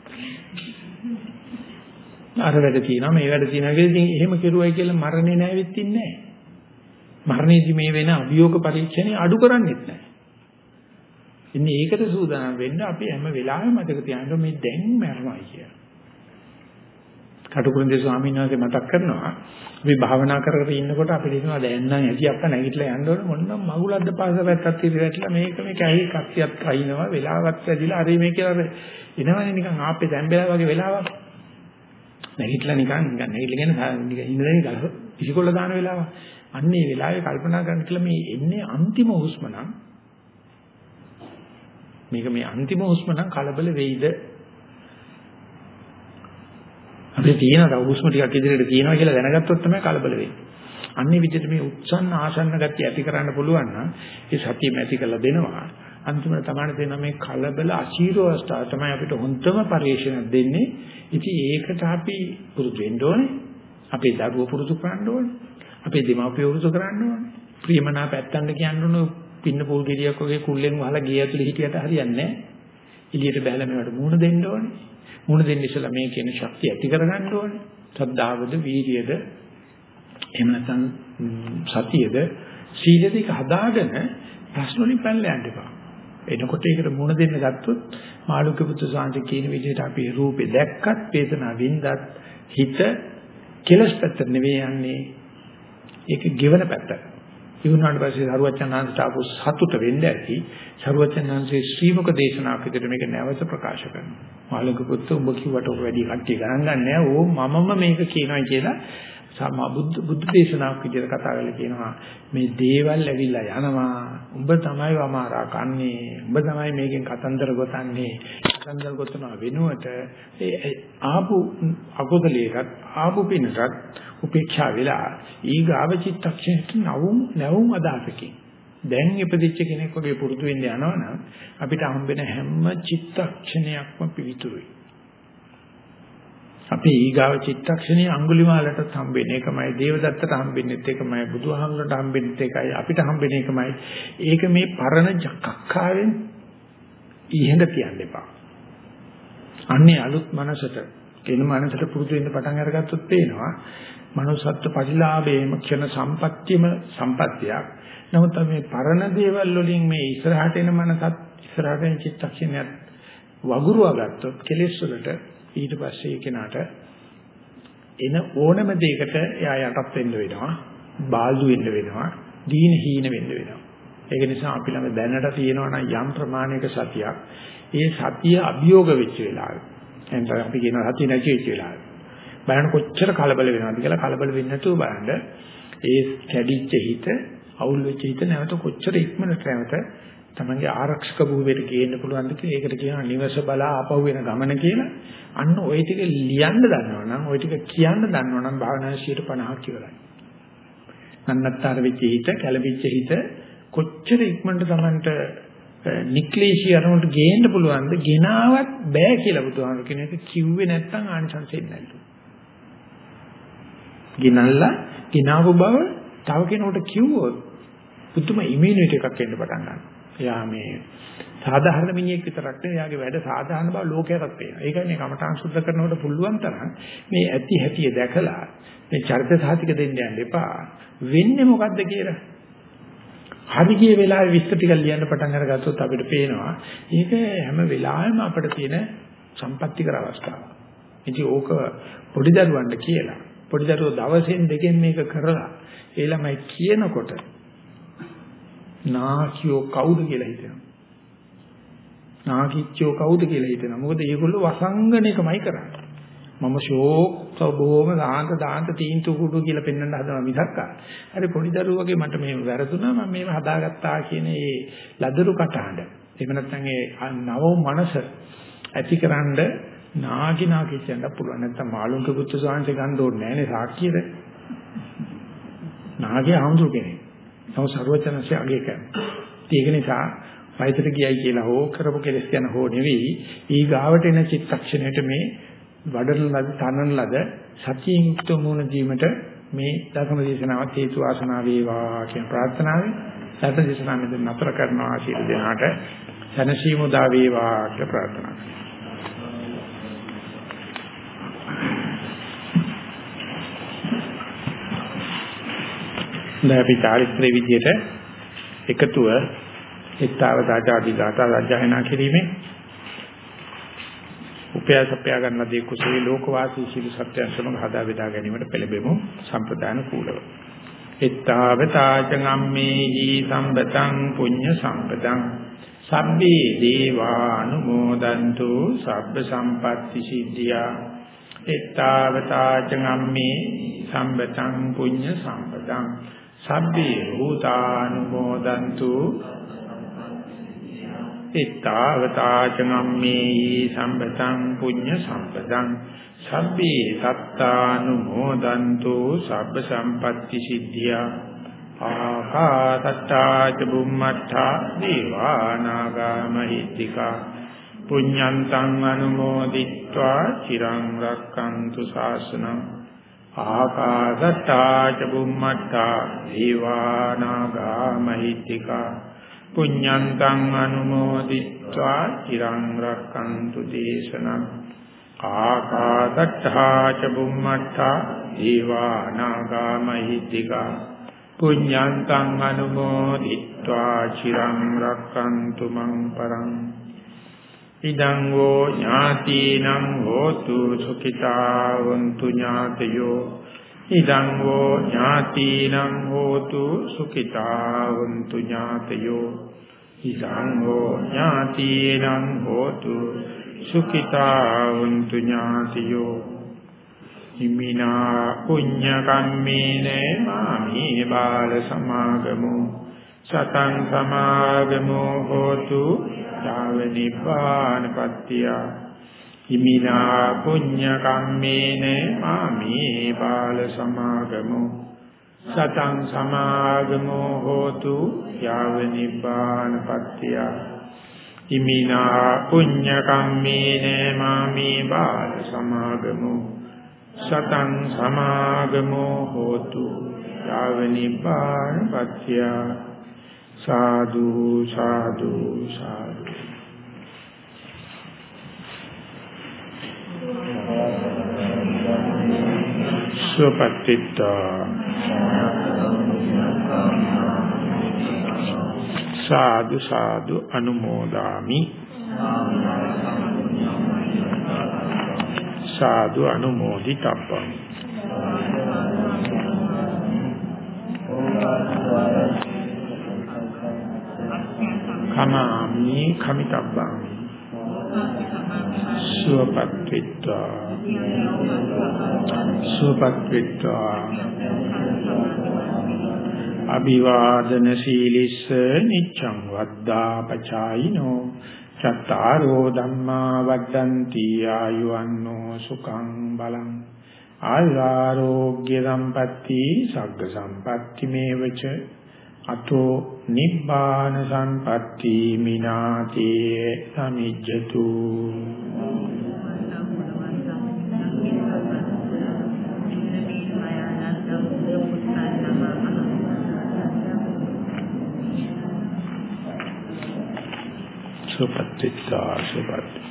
අර වැඩ තියෙනවා මේ වැඩ තියෙනවා කියලා ඉතින් එහෙම කෙරුවයි කියලා මරණේ නැවෙත් ඉන්නේ නැහැ. මරණයේදී මේ වෙන අභියෝග පරීක්ෂණේ අඩු කරන්නේත් නැහැ. ඉන්නේ ඒකට සූදානම් වෙන්න අපි හැම වෙලාවෙම මතක තියාගන්න මේ දැන් මරණයි කියලා. කටුකුරුන්දේ ස්වාමීන් වහන්සේ මතක් කරනවා අපි භාවනා කර කර ඉන්නකොට අපිට හිතෙනවා දැන් නම් ඇති අප්පා නැගිටලා යන්න ඕනේ මොන්නම් මගුලක්ද පාස පැත්තක් ඉතිරියටලා මේක මේ කැහි කක්තියක් කයින්නවා වෙලාවක් වැඩිලා හරි මේ කියලා එනවනේ නිකන් ආපේ දැම්බෙලා වගේ වෙලාවක් නැගිටලා නිකන් නිකන් නැගිටලා නිකන් ඉඳලා නිකන් ඉසිකොල්ල දාන වෙලාව අන්න ඒ වෙලාවේ කල්පනා කරන්න කියලා මේ එන්නේ අන්තිම හුස්ම නම් මේක මේ අන්තිම හුස්ම නම් කලබල වෙයිද අපේ තියෙන හුස්ම ටිකක් ඉදිරියට තියෙනවා කියලා දැනගත්තොත් තමයි කලබල වෙන්නේ. අන්නේ විදිහට මේ උත්සන්න ආසන්න ගතිය ඇති කරන්න පුළුවන් නම් ඒ සතියම ඇති කරලා දෙනවා. අන්තිමට තමයි දෙන මේ කලබල අශීරෝ අවස්ථාව තමයි අපිට හොඳම පරිශ්‍රණයක් දෙන්නේ. ඉතින් ඒකට අපි පුරුදු වෙන්න ඕනේ. අපේ දරුවෝ පුරුදු කරන්න ඕනේ. අපේ දෙමාපියෝ පුරුදු කරන්න ඕනේ. ප්‍රියමනාප ඇත්තන්ට කියන්න ඕනේ පින්න පොල් ගෙඩියක් වගේ කුල්ලෙන් වහලා ගේ ඇතුලේ හිටියට හරියන්නේ නැහැ. එළියට බහලා මේවට මුහුණ දෙන්න ඕනේ. මුහුණ දෙන්න ඉස්සලා මේ කියන ශක්තිය ඇති කරගන්න ඕනේ. ශ්‍රද්ධාවද, වීර්යයද, එහෙම නැත්නම් සතියද, සීලද එක හදාගෙන ප්‍රශ්න වලින් පැනලා යන්න එපා. එනකොට ඒකට මුහුණ දෙන්න ගත්තොත් මාළුක පුත්‍ර සාන්ති කියන විදිහට අපි රූපේ දැක්කත්, වේදනාව වින්දත් හිත කෙලස් පැත්තට නෙවෙයි යන්නේ. ඒක ගෙවන පැත්තට. ඉවුනාට පස්සේ සරුවචනාංශට ආපු සතුට වෙන්න ඇති. සරුවචනාංශයේ ශ්‍රීමුක දේශනාවක් විදිහට මේක නැවත ප්‍රකාශ කරනවා. මාළුක පුත්‍ර උඹ කිව්වට ඔක වැඩි කට්ටිය ගණන් ගන්න නෑ. ඕ මමම මේක කියනවා කියලා සම්මා බුද්ධ බුද්ධ දේශනාවක් විදිහට කතා කරලා කියනවා. මේ දේවල් ඇවිල්ලා යනවා. උඹ තමයි වමාරා කන්නේ. උඹ තමයි මේකෙන් කතන්දර ගොතන්නේ. කතන්දර ගොතනවා වෙනුවට ඒ ආපු අකුසලයකට ආපු පිනකට උපේක්ෂා වෙලා ඊගාව චිත්තක්ෂණයට නවුම් නැවුම් අදහසකින් දැන් ඉපදිච්ච කෙනෙක් වගේ පුරුදු වෙන්න යනවනම් අපිට හම්බෙන හැම චිත්තක්ෂණයක්ම පිවිතුරුයි. අපි ඊගාව චිත්තක්ෂණයේ අඟුලිමාලටත් හම්බෙන්නේ ඒකමයි, දේවදත්තට හම්බෙන්නේත් ඒකමයි, බුදුහාමුදුරට හම්බෙන්නේත් ඒකයි, අපිට හම්බෙන්නේ ඒකමයි. ඒක මේ පරණ කක්කාවෙන් ඉහෙඳ තියන්න එපා. අන්නේ අලුත් මනසට, කෙන මනසට පුරුදු වෙන්න පටන් අරගත්තොත් පේනවා මනුස්සත්ව ප්‍රතිලාභයේම ක්ෂණ සම්පත්තියම සම්පත්තියක්. නමුත් මේ පරණ දේවල් වලින් මේ ඉස්සරහට එන මනසත් ඉස්සරහට එන චිත්තක්ෂණයත් වගුරුවා ගත්තොත් කෙලෙස් වලට ඊට පස්සේ කෙනාට එන ඕනම දෙයකට එයා යටත් වෙන්න වෙනවා, බාල්දු වෙන්න වෙනවා, දීන හීන වෙන්න වෙනවා. ඒක නිසා අපි ළඟ දැනට තියෙනවා නම් යම් ප්‍රමාණයක සතියක්, ඒ සතිය අභියෝග වෙච්ච වෙලාවේ, එහෙනම් අපි කියන සතිය නැති වෙච්ච වෙලාවේ බලන්න කොච්චර කලබල වෙනවද කියලා. කලබල වෙන්නේ නැතුව බලන්න ඒ කැඩිච්ච හිත, අවුල් වෙච්ච හිත නැවත කොච්චර ඉක්මනට නැවත තමන්ගේ ආරක්ෂක භූමියට ගේන්න පුළුවන්ද කියලා. ඒකට කියනවා නිවස බලා ආපහු වෙන ගමන කියලා. අන්න ওই ටික ලියන්න දන්නවනම්, ওই ටික කියන්න දන්නවනම් භාවනාවේ සියයට පනහක් ඉවරයි. අන්නත්තර වෙච්ච හිත, කැළඹිච්ච හිත කොච්චර ඉක්මනට තමන්ට නික්ලේශී අරමුණට ගේන්න පුළුවන්ද? ගෙනාවත් බෑ කියලා බුදුහාමුදුරු කියන එක කිව්වේ නැත්නම් ආනිසංසෙන්නේ නැල්ලු. ගිනල්ලා ගිනාවු බව තව කෙනෙකුට කිව්වොත් පුදුම ඉමුනිටි එකක් එන්න පටන් ගන්නවා. එයා මේ සාධාරණ මිනිහෙක් විතරක් නෙවෙයි, එයාගේ වැඩ සාධාරණ බව ලෝකයටත් පේනවා. ඒකයි මේ කමඨාන් සුද්ධ කරනකොට පුළුවන් තරම් මේ ඇති හැටිය දැකලා මේ චරිත සාහිතික දෙන්න යන්න එපා. වෙන්නේ මොකද්ද කියලා. හරි ගිය වෙලාවේ විස්තර ටික ලියන්න පටන් අරගත්තොත් අපිට පේනවා මේක හැම වෙලාවෙම අපිට තියෙන සම්පත්‍ති කර අවස්ථාවක්. ඉතින් ඕක පොඩි දරුවන්ට කියලා. පොඩි දරුවෝ දවසෙන් දෙකෙන් මේක කරලා ඒ ළමයි කියනකොට නාකියෝ කවුද කියලා හිතෙනවා. නාකිච්චෝ කවුද කියලා හිතෙනවා. මොකද මේගොල්ලෝ වසංගණයකමයි කරන්නේ. මම ෂෝක් සබෝම දාන්ත දාන්ත තීන්තු කුඩු කියලා පෙන්වන්න හදනවා මිසක් හරි පොඩි දරුවෝ වගේ මට මේ වැරදුනා මම මේව හදාගත්තා කියන ඒ ලදරු කටහඬ. එහෙම නැත්නම් ඒ නව මනස ඇතිකරනද නාගි නාගි කියන්න පුළුවන්. නැත්නම් මාළුන්ක පුත්තු සාංශේ ගන්න ඕනේ නෑනේ සාක්කියද. නාගේ ආඳුර කෙනෙක්. තව ਸਰවචනසේ අගය කරනවා. ඒක නිසා වයිතට ගියයි කියලා හෝ කරපු කෙලස් යන හෝ නෙවෙයි ඊ ගාවට එන චිත්තක්ෂණයට මේ වඩන ලද තනන ලද සතියෙන් යුක්ත වුණ ජීවිත මේ දසම දේශනාවත් හේතු ආසනාව වේවා කියන ප්‍රාර්ථනාවෙන් සතර දේශනාව මෙතන නතර කරනවා. ආශිර්වාද දෙනාට සනසීමු දා වේවා කියලා ප්‍රාර්ථනා කරනවා. දැන් අපි චාරිත්‍රයේ විදියට එකතුව එක්තාවතාචාදී ගාථා රාජ්‍යයනා කිරීමේ උපයාසපයා ගන්න දේ කුසලී ලෝකවාසී සීල සත්‍යයන් සමග හදා බෙදා ගැනීමට පෙළඹෙමු සම්ප්‍රදාන කූලව. එත්තාවතාචං අම්මේහි සම්පතං පුඤ්ඤ සම්පතං සබ්බේ දේවානුමෝදන්තු සබ්බ සම්පatti සිද්ධියා. එත්තාවතාචං අම්මේ සම්පතං පුඤ්ඤ සම්පතං සබ්බේ භූතානුමෝදන්තු එත්තාවතාචනම්මේ සම්පතං පුඤ්ඤ සම්පතං සබ්බේ සත්තානුමෝදන්තු සබ්බ සම්පatti සිද්ධියා. ආකාසත්තා ච බුම්මත්තා දීවානාගා මහිත්‍තිකා පුඤ්ඤන්තං අනුමෝදිත්වා චිරං රක්ඛන්තු ශාසනං. ආකාසත්තා ච බුම්මත්තා දීවානාගා මහිත්‍තිකා පුඤ්ඤන්තං අනුමෝදිත්වා චිරං රක්ඛන්තු දේශනං. ආකාසත්තා ච බුම්මත්තා දීවානාගා මහිත්‍තිකා පුඤ්ඤන්තං අනුමෝදිත්වා චිරං රක්ඛන්තු මං පරං. ඉදං වූ ඥාතිනං හෝතු සුඛිතා වന്തു ඥාතයෝ. ඉදං වූ ඥාතිනං හෝතු සුඛිතා වന്തു ඥාතයෝ. ඉදං වූ ඥාතිනං හෝතු සුඛිතා වന്തു ඥාතයෝ. හිමිනා පුඤ්ඤ කම්මේන මාමි බාල සමාගමෝ සතං සමාගමෝ හෝතු යාව නිපානපත්තිය. ඉමිනා පුඤ්ඤ කම්මේන මාමේ බාල සමාගමෝ සතං සමාගමෝ හෝතු යාව නිබ්බානපත්තිය ඉමිනා පුඤ්ඤ කම්මේන මාමේ බාල සමාගමෝ සතං සමාගමෝ හෝතු යාව නිබ්බානපත්තිය සාදු සාදු සාදු සුපත්තිත්තා සාදු සාදු අනුමෝදාමි සාදු අනුමෝදිතබ්බං කමාමි කමිතබ්බං සුපත්තිත්තා සුපත්තිත්තා අභිවාදන සීලිස්ස නිච්ඡං වද්දා පචායිනෝ චත්තාරෝ ධම්මා වද්දන්ති ආයුවන්නෝ සුඛං බලං ආයුරෝග්‍ය සම්පatti සග්ග සම්පatti මේවච අතෝ නිබ්බාන සම්පatti මිනාතේ සමිජ්ජතු සුපත්තිත්තා සුපත්